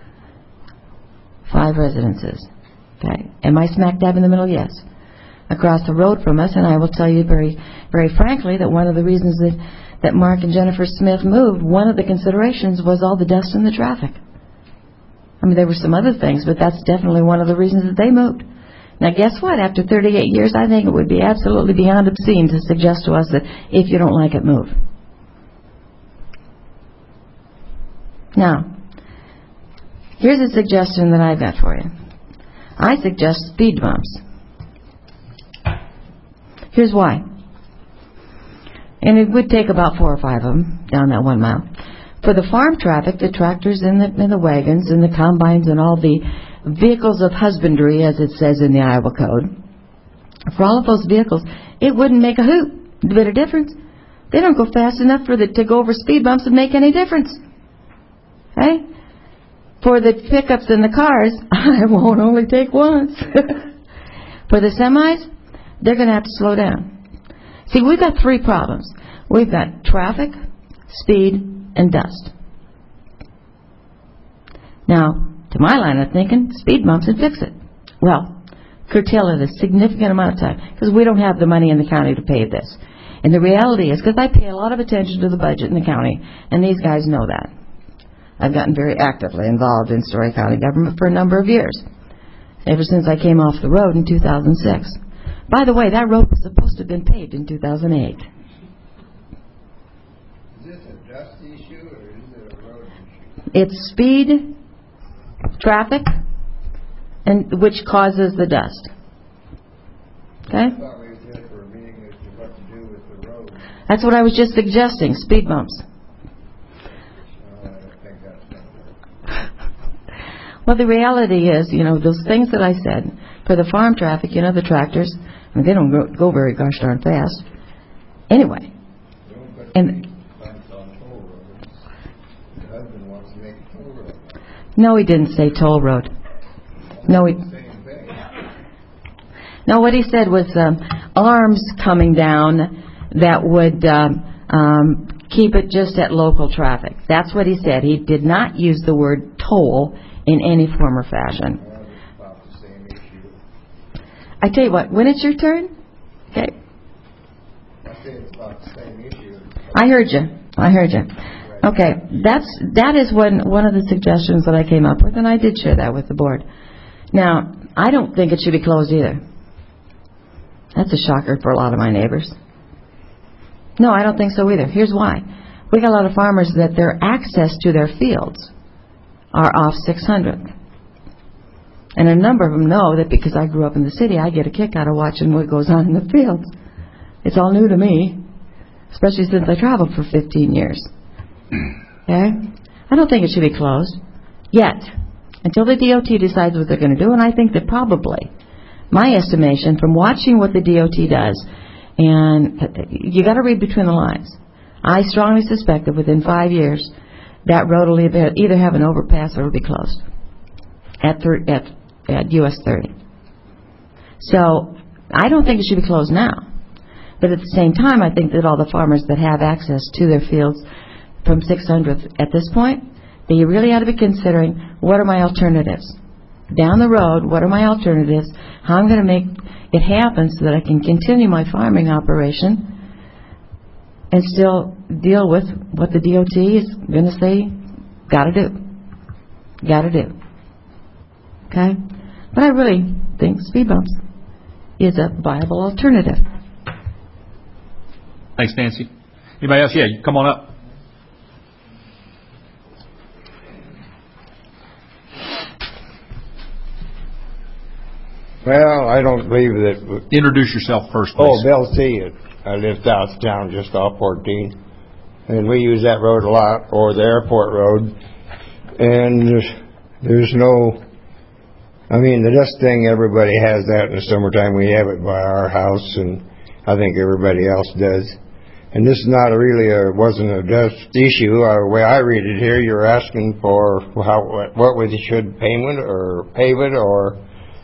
Five residences. Okay. Am I smack dab in the middle? Yes. Across the road from us, and I will tell you very, very frankly that one of the reasons that, that Mark and Jennifer Smith moved, one of the considerations was all the dust and the traffic. I mean, there were some other things, but that's definitely one of the reasons that they moved. Now, guess what? After thirty-eight years, I think it would be absolutely beyond obscene to suggest to us that if you don't like it, move. Now, here's a suggestion that I've got for you. I suggest speed bumps. Here's why. And it would take about four or five of them down that one mile. For the farm traffic, the tractors and the, and the wagons and the combines and all the vehicles of husbandry, as it says in the Iowa Code, for all of those vehicles, it wouldn't make a hoot, a bit of difference. They don't go fast enough for the, to go over speed bumps and make any difference. Okay? For the pickups and the cars, I won't only take once. For the semis, they're going to have to slow down. See, we've got three problems. We've got traffic, speed, and dust. Now, to my line of thinking, speed bumps and fix it. Well, curtail it a significant amount of time because we don't have the money in the county to pay this. And the reality is, because I pay a lot of attention to the budget in the county, and these guys know that. I've gotten very actively involved in Story County government for a number of years, ever since I came off the road in two thousand six. By the way, that road was supposed to have been paved in two thousand eight. Is this a dust issue or is it a road issue? It's speed, traffic, and which causes the dust. Okay? I thought we was here for a meeting as to what to do with the road. That's what I was just suggesting, speed bumps. Uh, I don't think that's going to work. Well, the reality is, you know, those things that I said, for the farm traffic, you know, the tractors, I mean, they don't go, go very gosh darn fast. Anyway. Don't put And bumps on toll roads. The husband wants to make a toll road. no, he didn't say toll road. No, he... Same thing. No, what he said was um, arms coming down that would um, um, keep it just at local traffic. That's what he said. He did not use the word toll in any form or fashion. Well, it's about the same issue. I tell you what, when it's your turn, okay, I say it's about the same issue. I heard you. I heard you. Okay, that's that is one one of the suggestions that I came up with, and I did share that with the board. Now, I don't think it should be closed either. That's a shocker for a lot of my neighbors. No, I don't think so either. Here's why. We got a lot of farmers that their access to their fields are off six hundredth. And a number of them know that because I grew up in the city, I get a kick out of watching what goes on in the fields. It's all new to me, especially since I traveled for fifteen years. Okay? I don't think it should be closed yet, until the D O T decides what they're going to do, and I think that probably, my estimation from watching what the D O T does, and you got to read between the lines. I strongly suspect that within five years, that road will either, either have an overpass or it'll be closed at, thir- at, at U S thirty. So I don't think it should be closed now. But at the same time, I think that all the farmers that have access to their fields from six hundredth at this point, that you really ought to be considering, what are my alternatives? Down the road, what are my alternatives? How I'm going to make it happen so that I can continue my farming operation and still deal with what the D O T is going to say, got to do. Got to do. Okay? But I really think speed bumps is a viable alternative. Thanks, Nancy. Anybody else? Yeah, you come on up. Well, I don't believe that. Introduce yourself first, Oh, please. Bill C. I live south of town, just off fourteen, and we use that road a lot, or the airport road. And there's, there's no. I mean, the dust thing, everybody has that in the summertime. We have it by our house, and I think everybody else does. And this is not a really a wasn't a dust issue. Uh, the way I read it here, you're asking for how what, what we should payment or pave it or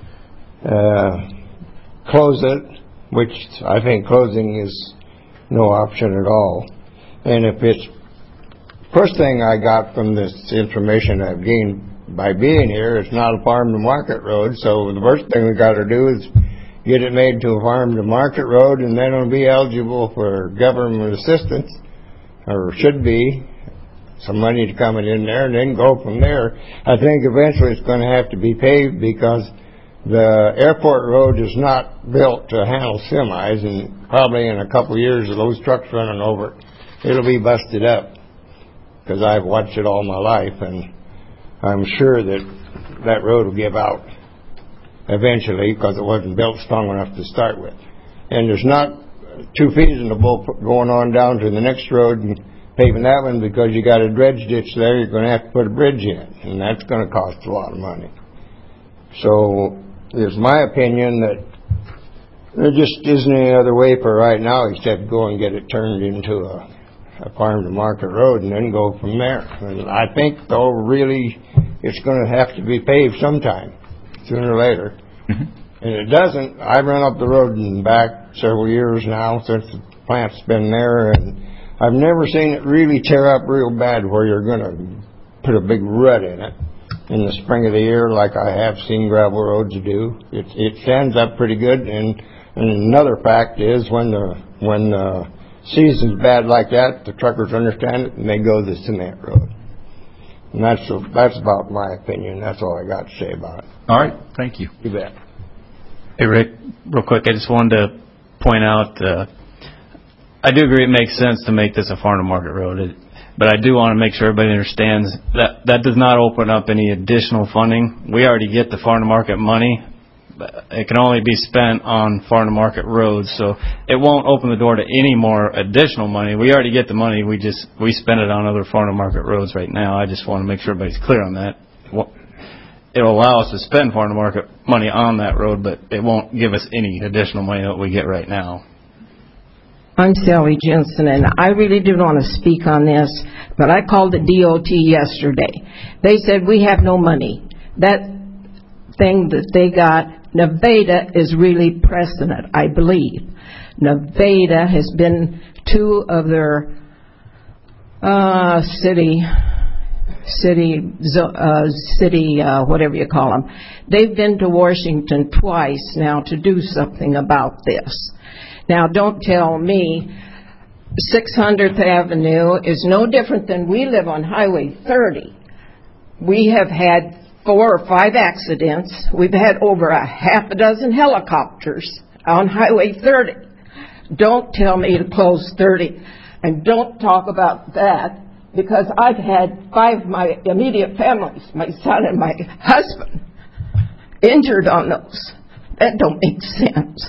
uh, close it, which I think closing is no option at all. And if it's first thing I got from this information I've gained by being here, it's not a farm to market road. So the first thing we got to do is get it made to a farm to market road, and then it'll be eligible for government assistance, or should be, some money to come in there, and then go from there. I think eventually it's going to have to be paved because the airport road is not built to handle semis, and probably in a couple of years of those trucks running over it, it'll be busted up, because I've watched it all my life, and I'm sure that that road will give out eventually, because it wasn't built strong enough to start with. And there's not too feasible going on down to the next road and paving that one, because you got a dredge ditch there, you're going to have to put a bridge in, and that's going to cost a lot of money. So it's my opinion that there just isn't any other way for right now except go and get it turned into a, a farm to market road and then go from there. And I think, though, really it's going to have to be paved sometime, sooner or later. Mm-hmm. And it doesn't. I've run up the road and back several years now since the plant's been there, and I've never seen it really tear up real bad where you're going to put a big rut in it in the spring of the year like I have seen gravel roads do. It, it stands up pretty good. And, and another fact is when the when the season's bad like that, the truckers understand it and they go the cement road. And that's that's about my opinion. That's all I got to say about it. All right. Thank you. You bet. Hey, Rick, real quick, I just wanted to point out, uh, I do agree it makes sense to make this a farm to market road. It, But I do want to make sure everybody understands that that does not open up any additional funding. We already get the farm-to-market money. It can only be spent on farm-to-market roads, so it won't open the door to any more additional money. We already get the money. We just we spend it on other farm-to-market roads right now. I just want to make sure everybody's clear on that. It'll allow us to spend farm-to-market money on that road, but it won't give us any additional money that we get right now. I'm Sally Jensen, and I really didn't want to speak on this, but I called the D O T yesterday. They said, we have no money. That thing that they got, Nevada is really pressing it, I believe. Nevada has been two of their uh, city, city, uh, city, uh, whatever you call them. They've been to Washington twice now to do something about this. Now, don't tell me six hundredth Avenue is no different than we live on Highway thirty. We have had four or five accidents. We've had over a half a dozen helicopters on Highway thirty. Don't tell me to close thirty. And don't talk about that, because I've had five of my immediate families, my son and my husband, injured on those. That don't make sense.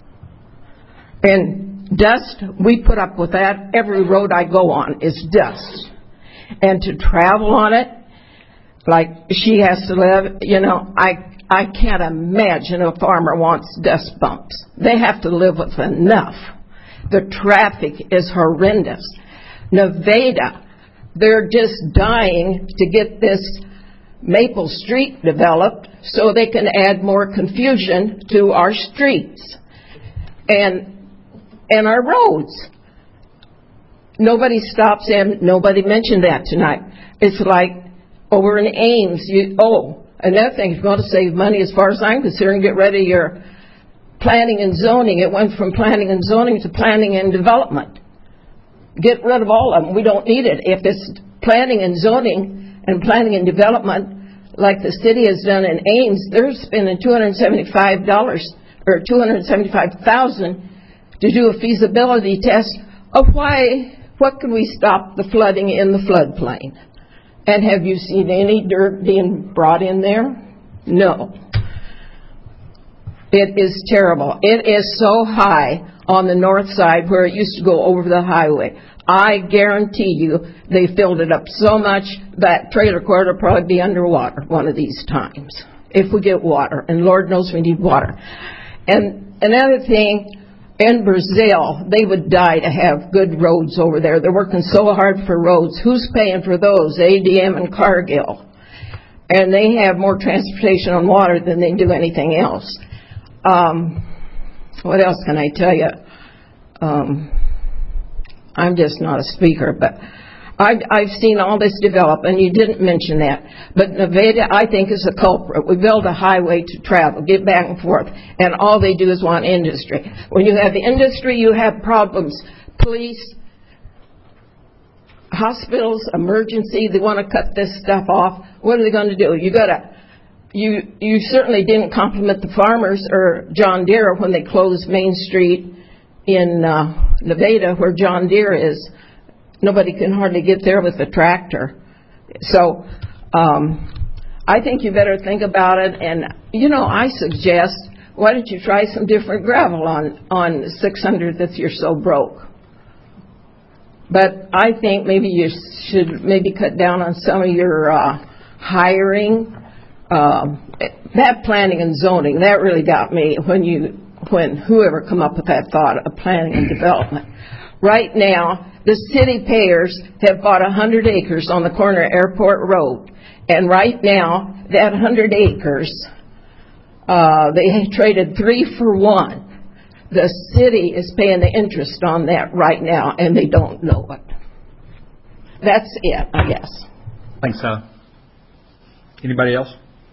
And dust, we put up with that. Every road I go on is dust. And to travel on it, like she has to live, you know, I I can't imagine a farmer wants dust bumps. They have to live with enough. The traffic is horrendous. Nevada, they're just dying to get this Maple Street developed so they can add more confusion to our streets and and our roads. Nobody stops in. Nobody mentioned that tonight. It's like over in Ames, you, oh, another thing, if you want to save money, as far as I'm concerned, get rid of your planning and zoning. It went from planning and zoning to planning and development. Get rid of all of them. We don't need it. If it's planning and zoning and planning and development, like the city has done in Ames, they're spending two hundred seventy-five dollars or two hundred seventy-five thousand dollars to do a feasibility test of why, what can we stop the flooding in the floodplain? And have you seen any dirt being brought in there? No. It is terrible. It is so high on the north side where it used to go over the highway. I guarantee you they filled it up so much that trailer court will probably be underwater one of these times if we get water. And Lord knows we need water. And another thing, in Brazil, they would die to have good roads over there. They're working so hard for roads. Who's paying for those? A D M and Cargill. And they have more transportation on water than they do anything else. Um, what else can I tell you? Um, I'm just not a speaker, but I've, I've seen all this develop, and you didn't mention that. But Nevada, I think, is a culprit. We build a highway to travel, get back and forth, and all they do is want industry. When you have the industry, you have problems. Police, hospitals, emergency, they want to cut this stuff off. What are they going to do? You got to, you, you certainly didn't compliment the farmers or John Deere when they closed Main Street in uh, Nevada, where John Deere is. Nobody can hardly get there with a tractor. So um, I think you better think about it. And, you know, I suggest, why don't you try some different gravel on, on six hundred if you're so broke? But I think maybe you should maybe cut down on some of your uh, hiring. Um, that planning and zoning, that really got me when you, when whoever come up with that thought of planning and development. Right now, the city payers have bought one hundred acres on the corner of Airport Road. And right now, that one hundred acres, uh, they traded three for one. The city is paying the interest on that right now, and they don't know it. That's it, I guess. Thanks, Sally. Anybody else?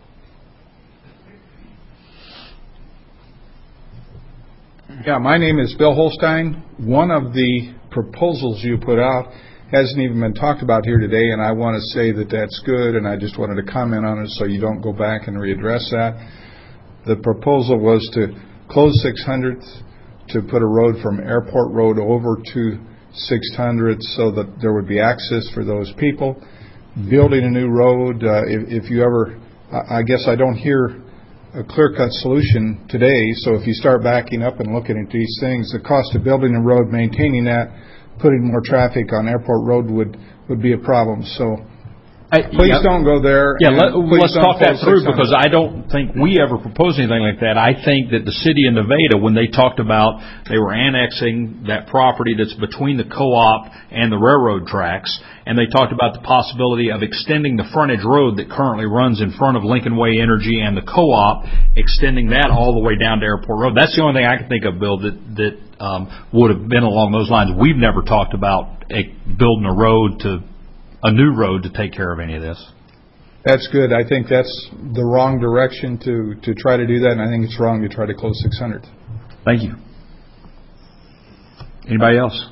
Yeah, my name is Bill Holstein. One of the proposals you put out hasn't even been talked about here today, and I want to say that that's good, and I just wanted to comment on it so you don't go back and readdress that. The proposal was to close six hundredth to put a road from Airport Road over to six hundredth so that there would be access for those people. Building a new road, uh, if, if you ever, I guess I don't hear a clear-cut solution today, so if you start backing up and looking at these things, the cost of building a road, maintaining that, putting more traffic on Airport Road would, would be a problem. So I, please yeah, don't go there. Yeah, let, let's talk that through, six hundred. because I don't think we ever proposed anything like that. I think that the city of Nevada, when they talked about they were annexing that property that's between the co-op and the railroad tracks, and they talked about the possibility of extending the frontage road that currently runs in front of Lincoln Way Energy and the co-op, extending that all the way down to Airport Road. That's the only thing I can think of, Bill, that, that um, would have been along those lines. We've never talked about a, building a road to a new road to take care of any of this. That's good. I think that's the wrong direction to, to try to do that, and I think it's wrong to try to close six hundred. Thank you. Anybody else?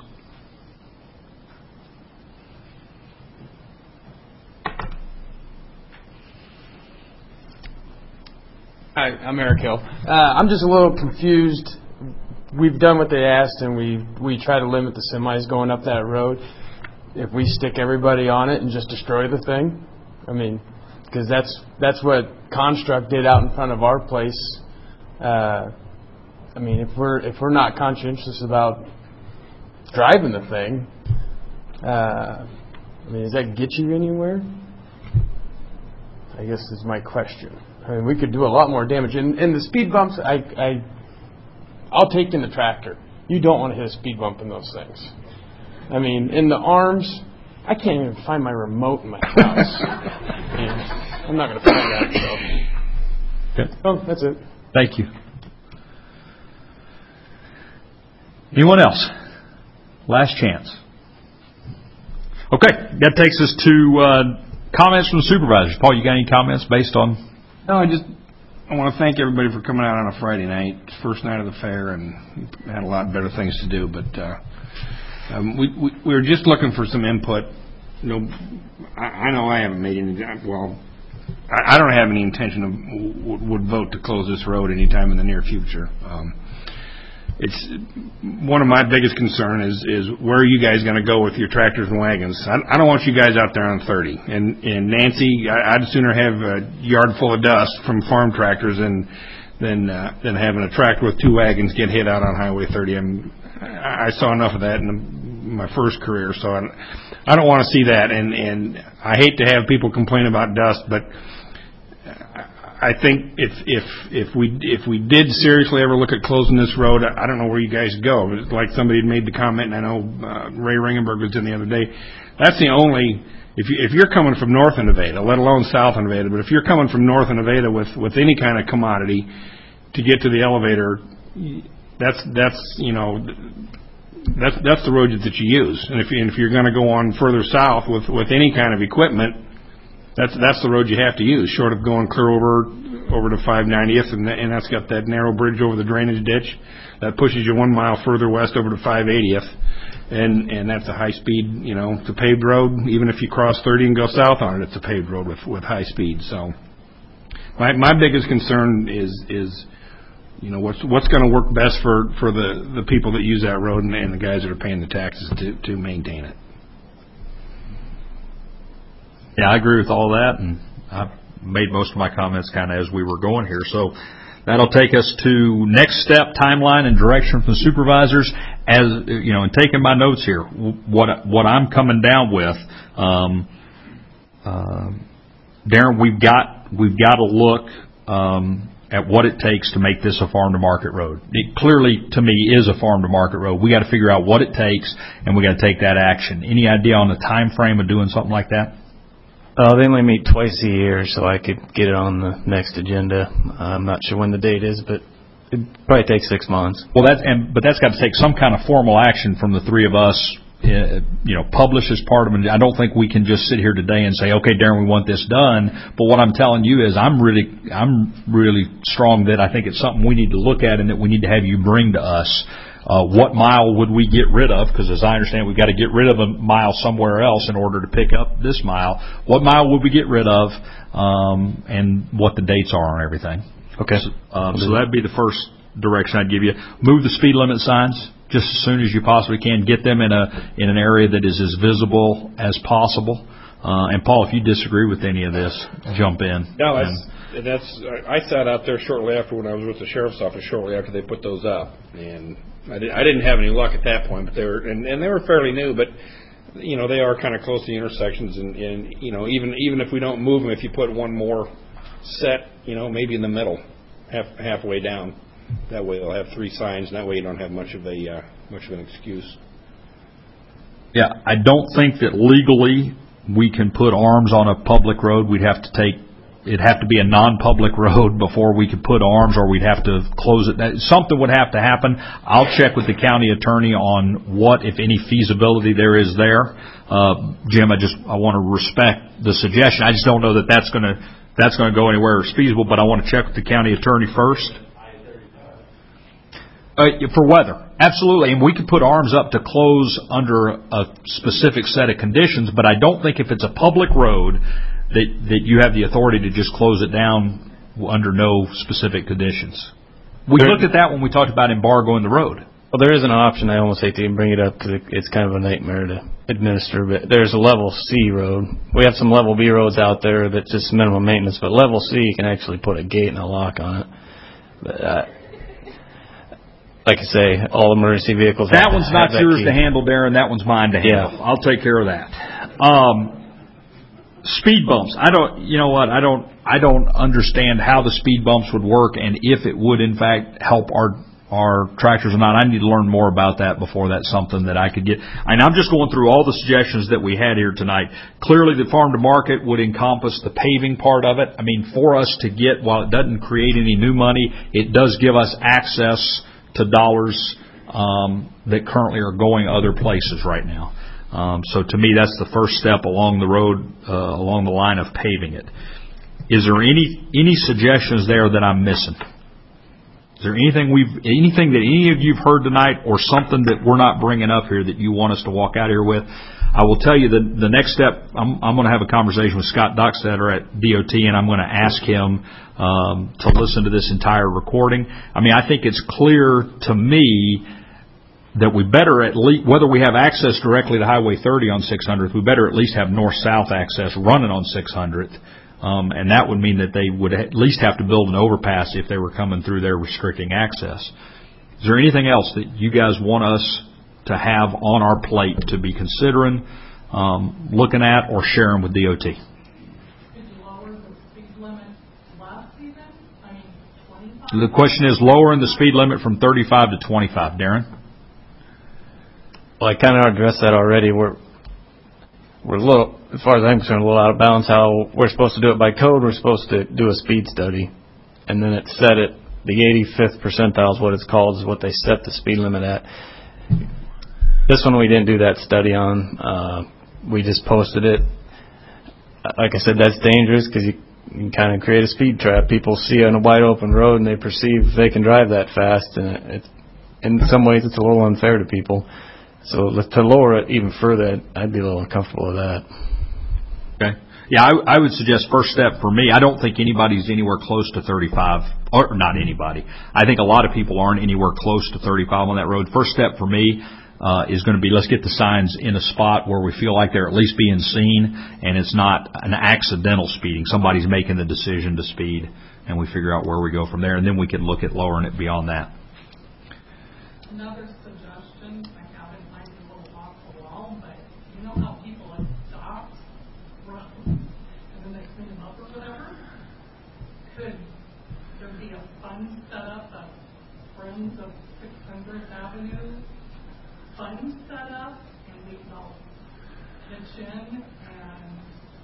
Hi, I'm Eric Hill. Uh, I'm just a little confused. We've done what they asked, and we we try to limit the semis going up that road. If we stick everybody on it and just destroy the thing, I mean, because that's that's what Construct did out in front of our place. Uh, I mean, if we're if we're not conscientious about driving the thing, uh, I mean, does that get you anywhere? I guess is my question. I mean, we could do a lot more damage. And, and the speed bumps, I, I, I'll take in the tractor. You don't want to hit a speed bump in those things. I mean, in the arms, I can't even find my remote in my house. I mean, I'm not going to find that. So. Okay. Oh, that's it. Thank you. Anyone else? Last chance. Okay, that takes us to uh, comments from the supervisors. Paul, you got any comments based on? No, I just I want to thank everybody for coming out on a Friday night, first night of the fair, and we had a lot better things to do. But uh, um, we, we we were just looking for some input. You know, I, I know I haven't made any. Well, I, I don't have any intention of w- would vote to close this road anytime in the near future. Um, It's one of my biggest concern is is where are you guys going to go with your tractors and wagons? I, I don't want you guys out there on thirty. And and Nancy, I, I'd sooner have a yard full of dust from farm tractors than than uh, than having a tractor with two wagons get hit out on Highway thirty. I'm, I saw enough of that in the, my first career, so I, I don't want to see that. And and I hate to have people complain about dust, but I think if if if we if we did seriously ever look at closing this road, I don't know where you guys go. It's like somebody had made the comment, and I know uh, Ray Ringenberg was in the other day. That's the only if you if you're coming from north of Nevada, let alone south of Nevada, but if you're coming from north of Nevada with with any kind of commodity to get to the elevator, that's that's you know that's that's the road that you use. And if you, and if you're going to go on further south with with any kind of equipment, That's that's the road you have to use, short of going clear over over to five ninetieth, and, and that's got that narrow bridge over the drainage ditch that pushes you one mile further west over to five eightieth, and and that's a high speed, you know, it's a paved road. Even if you cross thirty and go south on it, it's a paved road with with high speed. So my my biggest concern is is you know what's what's going to work best for for the the people that use that road and, and the guys that are paying the taxes to to maintain it. Yeah, I agree with all that, and I made most of my comments kind of as we were going here. So that'll take us to next step, timeline, and direction from the supervisors. As you know, in taking my notes here, what what I'm coming down with, um, uh, Darren, we've got we've got to look um, at what it takes to make this a farm to market road. It clearly, to me, is a farm to market road. We got to figure out what it takes, and we got to take that action. Any idea on the time frame of doing something like that? Uh, they only meet twice a year, so I could get it on the next agenda. Uh, I'm not sure when the date is, but it probably takes six months. Well, that's and but that's got to take some kind of formal action from the three of us. Uh, you know, publish as part of it. I don't think we can just sit here today and say, okay, Darren, we want this done. But what I'm telling you is, I'm really, I'm really strong that I think it's something we need to look at and that we need to have you bring to us. Uh, what mile would we get rid of? Because as I understand, we've got to get rid of a mile somewhere else in order to pick up this mile. What mile would we get rid of, um, and what the dates are on everything. Okay. So, um, so that'd be the first direction I'd give you. Move the speed limit signs. just as soon as you possibly can. Get them in a in an area that is as visible as possible. Uh, and Paul, if you disagree with any of this, jump in. No, that's, and that's. I sat out there shortly after when I was with the sheriff's office. Shortly after they put those up, and I, did, I didn't have any luck at that point. But they were, and, and they were fairly new. But you know, they are kind of close to the intersections, and, and you know, even even if we don't move them, if you put one more set, you know, maybe in the middle, half halfway down, that way they'll have three signs, and that way you don't have much of a uh, much of an excuse. Yeah, I don't think that legally we can put arms on a public road. We'd have to take, it'd have to be a non-public road before we could put arms, or we'd have to close it. Something would have to happen. I'll check with the county attorney on what, if any, feasibility there is there. Uh, Jim, I just, I want to respect the suggestion. I just don't know that that's going to, that's going to go anywhere or is feasible, but I want to check with the county attorney first. Uh, for weather, absolutely, and we could put arms up to close under a specific set of conditions, but I don't think if it's a public road that that you have the authority to just close it down under no specific conditions. We there, looked at that when we talked about embargoing the road. Well, there is an option. I almost hate to even bring it up because it's kind of a nightmare to administer, but there's a level C road. We have some level B roads out there that's just minimum maintenance, but level C, you can actually put a gate and a lock on it. But, uh, like I say, all emergency vehicles. That one's not yours to handle, Darren. That one's mine to handle. Yeah. I'll take care of that. Um, speed bumps. I don't. You know what? I don't. I don't understand how the speed bumps would work, and if it would in fact help our our tractors or not. I need to learn more about that before that's something that I could get. And I'm just going through all the suggestions that we had here tonight. Clearly, the farm to market would encompass the paving part of it. I mean, for us to get, while it doesn't create any new money, it does give us access to dollars um, that currently are going other places right now. Um, so to me, that's the first step along the road, uh, along the line of paving it. Is there any any suggestions there that I'm missing? Is there anything we've anything that any of you've heard tonight, or something that we're not bringing up here that you want us to walk out here with? I will tell you the the next step. I'm, I'm going to have a conversation with Scott Dockstetter at D O T, and I'm going to ask him um, to listen to this entire recording. I mean, I think it's clear to me that we better at least, whether we have access directly to Highway thirty on six hundredth, we better at least have north-south access running on six hundredth. Um, and that would mean that they would at least have to build an overpass if they were coming through there restricting access. Is there anything else that you guys want us to have on our plate to be considering, um, looking at, or sharing with D O T? Could you lower the speed limit less even? I mean, twenty-five? The question is lowering the speed limit from thirty-five to twenty-five. Darren? Well, I kind of addressed that already. We're we're a little, as far as I'm concerned, a little out of bounds. How we're supposed to do it by code. We're supposed to do a speed study, and then it's set at the eighty-fifth percentile is what it's called, is what they set the speed limit at. This one we didn't do that study on. Uh, we just posted it. Like I said, that's dangerous because you, you can kind of create a speed trap. People see on a wide open road and they perceive they can drive that fast, and it, it, in some ways it's a little unfair to people. So to lower it even further, I'd be a little uncomfortable with that. Okay. Yeah, I, I would suggest first step for me, I don't think anybody's anywhere close to thirty-five, or not anybody. I think a lot of people aren't anywhere close to thirty-five on that road. First step for me uh, is going to be, let's get the signs in a spot where we feel like they're at least being seen and it's not an accidental speeding. Somebody's making the decision to speed, and we figure out where we go from there, and then we can look at lowering it beyond that. Another suggestion, I have it might be a little off the wall, but you know how people adopt runs and then they clean them up or whatever? Could there be a fund set up, a Friends of six hundredth Avenue fund set up, and we can all pitch in and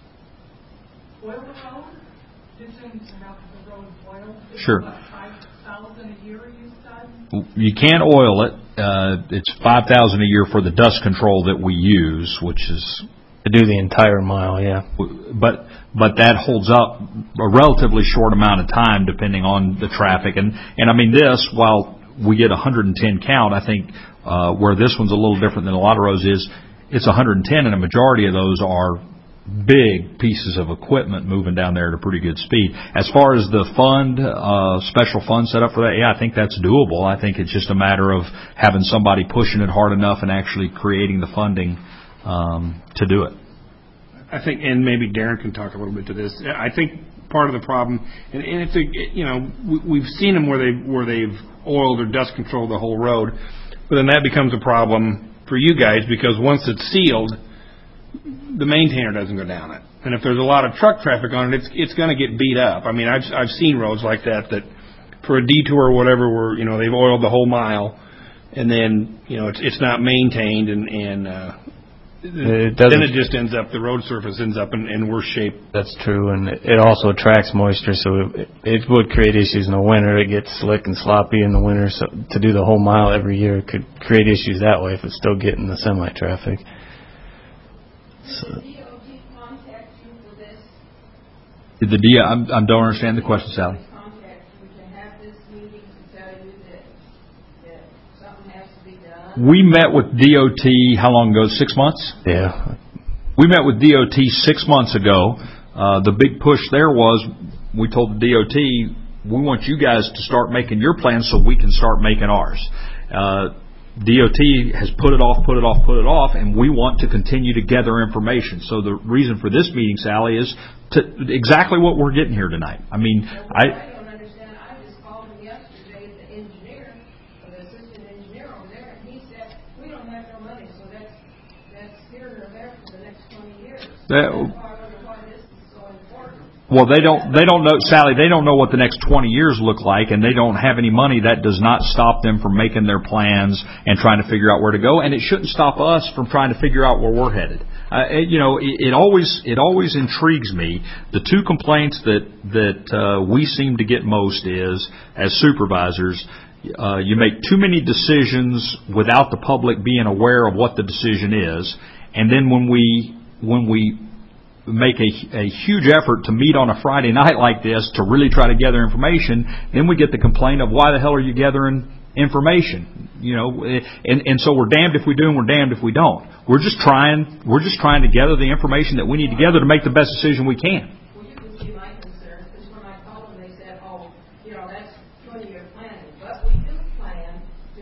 oil the road? Pitch in to have the road oiled? Sure. About five thousand a year, you said? You can't oil it. Uh, it's five thousand a year for the dust control that we use, which is to do the entire mile. Yeah, but but that holds up a relatively short amount of time, depending on the traffic. And and I mean, this, while we get one hundred ten count, I think uh, where this one's a little different than a lot of roads is, it's one hundred ten, and a majority of those are big pieces of equipment moving down there at a pretty good speed. As far as the fund, uh, special fund set up for that, yeah, I think that's doable. I think it's just a matter of having somebody pushing it hard enough and actually creating the funding um, to do it. I think, and maybe Darren can talk a little bit to this. I think part of the problem, and, and it's a, you know, we, we've seen them where they where they've oiled or dust controlled the whole road, but then that becomes a problem for you guys because once it's sealed, the maintainer doesn't go down it, and if there's a lot of truck traffic on it, it's it's going to get beat up. I mean, I've I've seen roads like that that for a detour or whatever, where you know they've oiled the whole mile, and then you know it's it's not maintained and and. Uh, It then it just ends up, the road surface ends up in, in worse shape. That's true, and it also attracts moisture, so it, it would create issues in the winter. It gets slick and sloppy in the winter, so to do the whole mile every year could create issues that way if it's still getting the semi-traffic. So. Did the D O, I'm, I don't understand the question, Sally. We met with D O T, how long ago? Six months? Yeah. We met with D O T six months ago. Uh, the big push there was, we told the D O T, we want you guys to start making your plans so we can start making ours. Uh, D O T has put it off, put it off, put it off, and we want to continue to gather information. So the reason for this meeting, Sally, is to exactly what we're getting here tonight. I mean, I... That, well, they don't. They don't know, Sally. They don't know what the next twenty years look like, and they don't have any money. That does not stop them from making their plans and trying to figure out where to go. And it shouldn't stop us from trying to figure out where we're headed. Uh, it, you know, it, it always it always intrigues me. The two complaints that that uh, we seem to get most is, as supervisors, uh, you make too many decisions without the public being aware of what the decision is, and then when we when we make a, a huge effort to meet on a Friday night like this to really try to gather information, then we get the complaint of why the hell are you gathering information? You know, and, and so we're damned if we do and we're damned if we don't. We're just trying, we're just trying to gather the information that we need to gather to make the best decision we can. Well, you can see my concern, because when I called them, they said, oh, you know, that's twenty-year planning. But we do plan to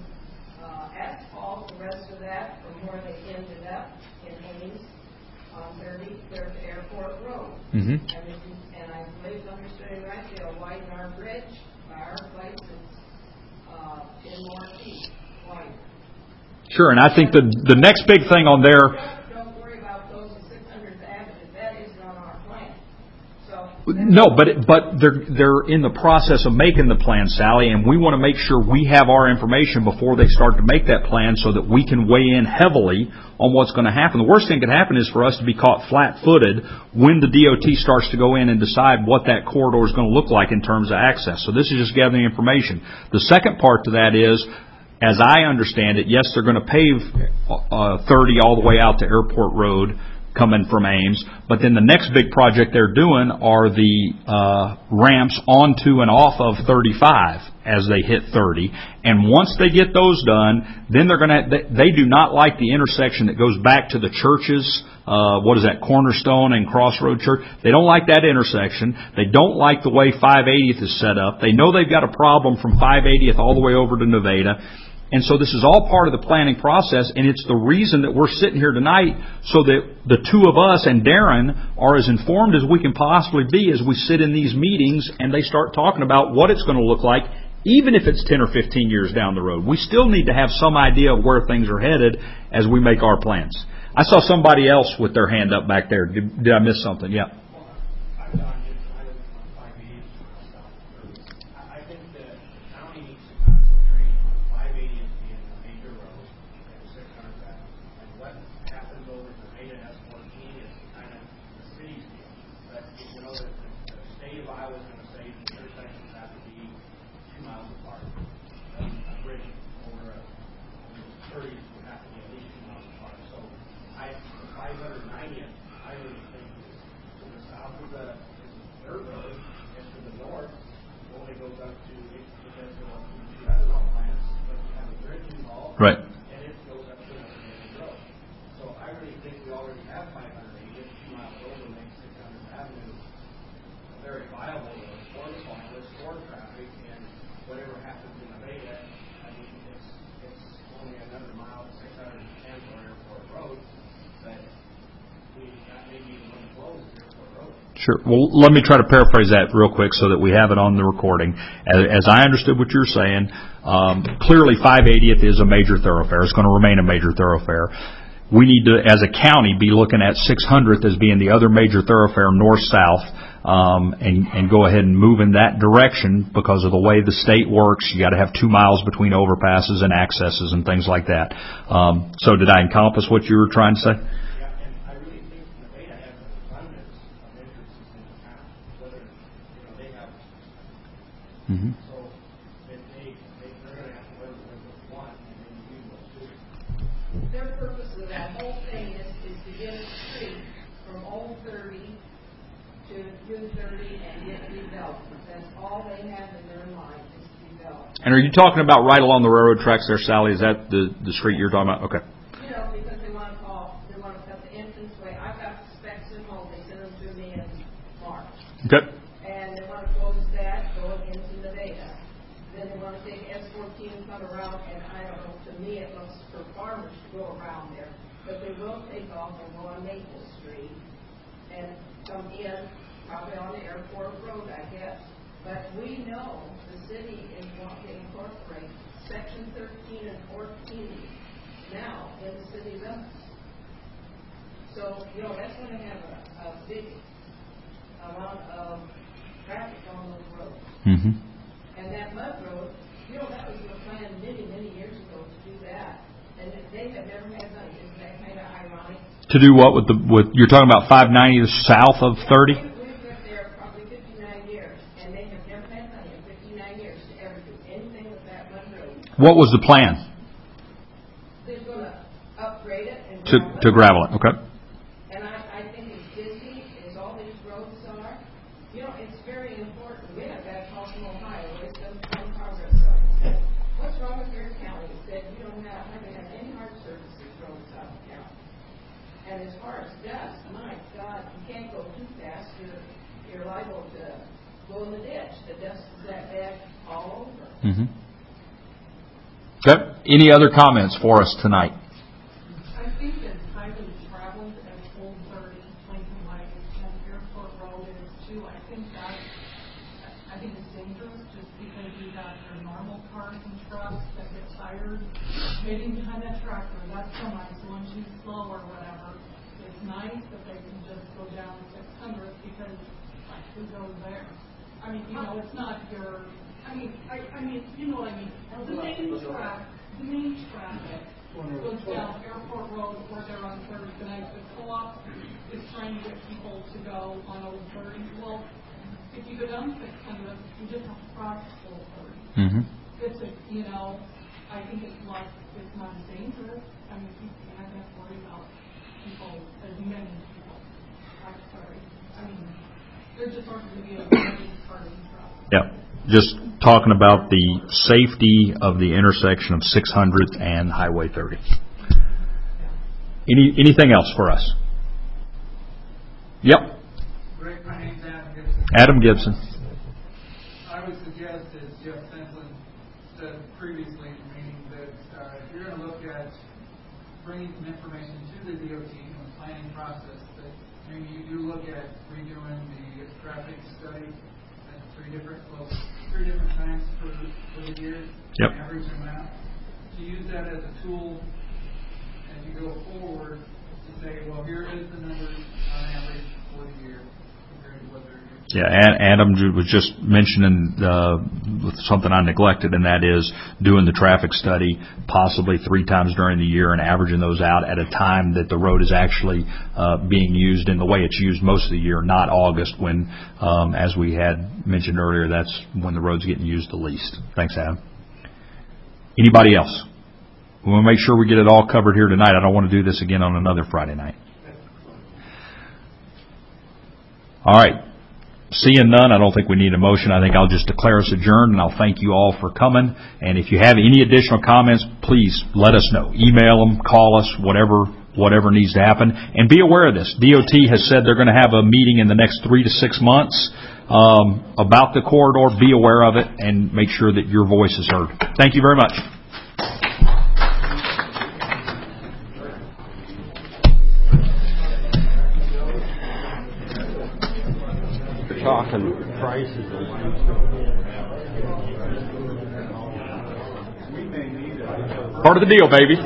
uh, asphalt the rest of that from where they ended up in Hayes on thirty, there's Airport Road. Mm-hmm. And, if you, and I believe understanding right, they'll widen our bridge by our place. It's uh, ten more feet wider. Sure, and I think the the next big thing on there. Don't worry about those at six hundredth Avenue. That isn't on our plan. So no, but it, but they're they're in the process of making the plan, Sally, and we want to make sure we have our information before they start to make that plan, so that we can weigh in heavily on what's going to happen. The worst thing that could happen is for us to be caught flat-footed when the D O T starts to go in and decide what that corridor is going to look like in terms of access. So this is just gathering information. The second part to that is, as I understand it, yes, they're going to pave uh, thirty all the way out to Airport Road coming from Ames, but then the next big project they're doing are the uh, ramps onto and off of thirty-five as they hit thirty. And once they get those done, then they're going to, they, they do not like the intersection that goes back to the churches. Uh, what is that, Cornerstone and Crossroad Church? They don't like that intersection. They don't like the way five eightieth is set up. They know they've got a problem from five eightieth all the way over to Nevada. And so this is all part of the planning process, and it's the reason that we're sitting here tonight, so that the two of us and Darren are as informed as we can possibly be as we sit in these meetings and they start talking about what it's going to look like, even if it's ten or fifteen years down the road. We still need to have some idea of where things are headed as we make our plans. I saw somebody else with their hand up back there. Did, did I miss something? Yeah. Right. And it goes up to another road. So I really think we already have five hundred eighty, two miles verifiable or spotless or traffic, and whatever happens in the beta, I mean, it's it's only another mile, six hundred ten for Airport Road, but we that may be the one closed Airport Road. Sure. Well, let me try to paraphrase that real quick so that we have it on the recording. As, as I understood what you're saying, um, clearly five eightieth is a major thoroughfare. It's going to remain a major thoroughfare. We need to, as a county, be looking at six hundredth as being the other major thoroughfare north-south, um, and, and go ahead and move in that direction because of the way the state works. You got to have two miles between overpasses and accesses and things like that. Um, so did I encompass what you were trying to say? Mm-hmm. So they, they, they're going to have to work with one and then you will two. Their purpose of that whole thing is, is to get a street from Old thirty to New thirty and get development. That's all they have in their mind is development. And are you talking about right along the railroad tracks there, Sally? Is that the, the street you're talking about? Okay. You know, because they want to call, they want to cut the entrance way. I've got the specs in home. They sent them to me in March. Okay. And they want to close that going into Nevada. Then they want to take S fourteen and come around, and I don't know, to me it looks for farmers to go around there. But they will take off and go on Maple Street and come in, probably on the Airport Road, I guess. But we know the city is wanting to incorporate Section thirteen and fourteen now in the city limits. So, you know, that's going to have a, a big amount of traffic on those roads. Mm-hmm. And that mud road, you know, that was a plan many, many years ago to do that. And they have never had money. Isn't that kind of ironic? To do what with the, with, you're talking about five ninety south of thirty? We've lived there probably fifty-nine years, and they have never had money in fifty-nine years to ever do anything with that mud road. What was the plan? They're going to upgrade it and To, gravel to gravel it, okay. And I, I think as busy as all these roads are, you know, it's very important. We have that call from Ohio. They said some progress on it. What's wrong with your county? It said you don't have, hardly have any hard surfaces roads out of county. And as far as dust, my God, you can't go too fast. You're, you're liable to go in the ditch. The dust is that bad all over. Mm-hmm. Okay. Any other comments for us tonight? I think that highly traveled as Old thirty, Lincoln Way, and Airport Road is too. I think that, I think it's dangerous just because you got your normal cars and trucks that get tired waiting behind that tractor. That's semi, so when she's slow or whatever, it's nice that they can just go down six hundred because like, who goes there? I mean, you know, it's not your, I mean, I, I mean, you know what I mean. The main track, the main traffic goes down Airport Road or they're on thirty. Tonight, the co-op is trying to get people to go on Old thirty. Well, if you go down six hundred, you just have to cross Old thirty. Mm-hmm. It's a, you know, I think it's like, it's not as dangerous. I mean, you can't have to worry about people, as many people. I'm sorry. I mean, there just aren't going to be a very cars and trucks. Yeah. Just talking about the safety of the intersection of six hundredth and Highway thirty. Any anything else for us? Yep. Rick, my name's Adam Gibson. Adam Gibson. I would suggest, as Jeff Senslin said previously in the meeting, that uh, if you're going to look at bringing some information to the D O T in the planning process, that maybe you do look at redoing the traffic study at three different well, three different times for, for the year, yep. an average amount. To use that as a tool as you go forward to say, well, here is the numbers on average for the year compared to what they're using. Yeah, Adam was just mentioning uh, something I neglected, and that is doing the traffic study possibly three times during the year and averaging those out at a time that the road is actually uh, being used in the way it's used most of the year, not August when, um, as we had mentioned earlier, that's when the road's getting used the least. Thanks, Adam. Anybody else? We want to make sure we get it all covered here tonight. I don't want to do this again on another Friday night. All right. Seeing none, I don't think we need a motion. I think I'll just declare us adjourned, and I'll thank you all for coming. And if you have any additional comments, please let us know. Email them, call us, whatever whatever needs to happen. And be aware of this. D O T has said they're going to have a meeting in the next three to six months um, about the corridor. Be aware of it and make sure that your voice is heard. Thank you very much. We're talking prices. Part of the deal, baby.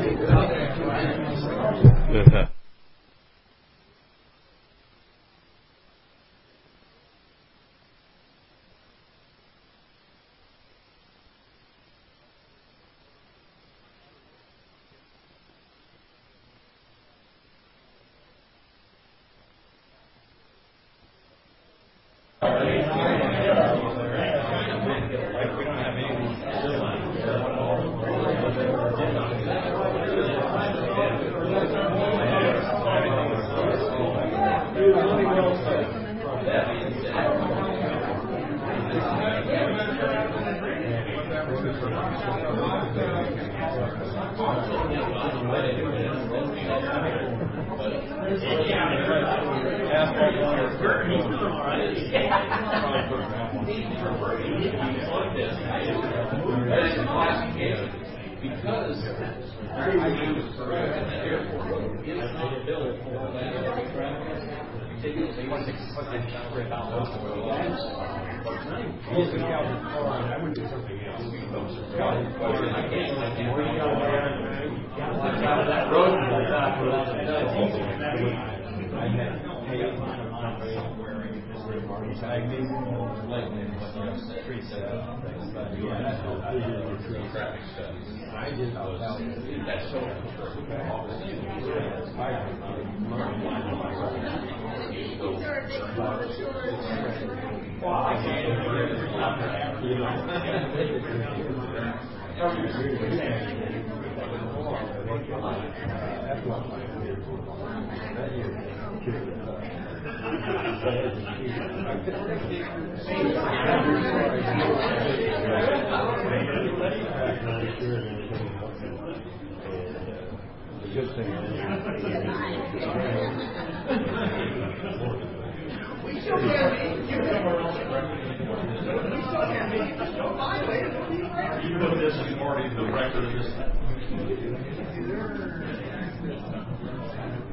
This is part of the record of this.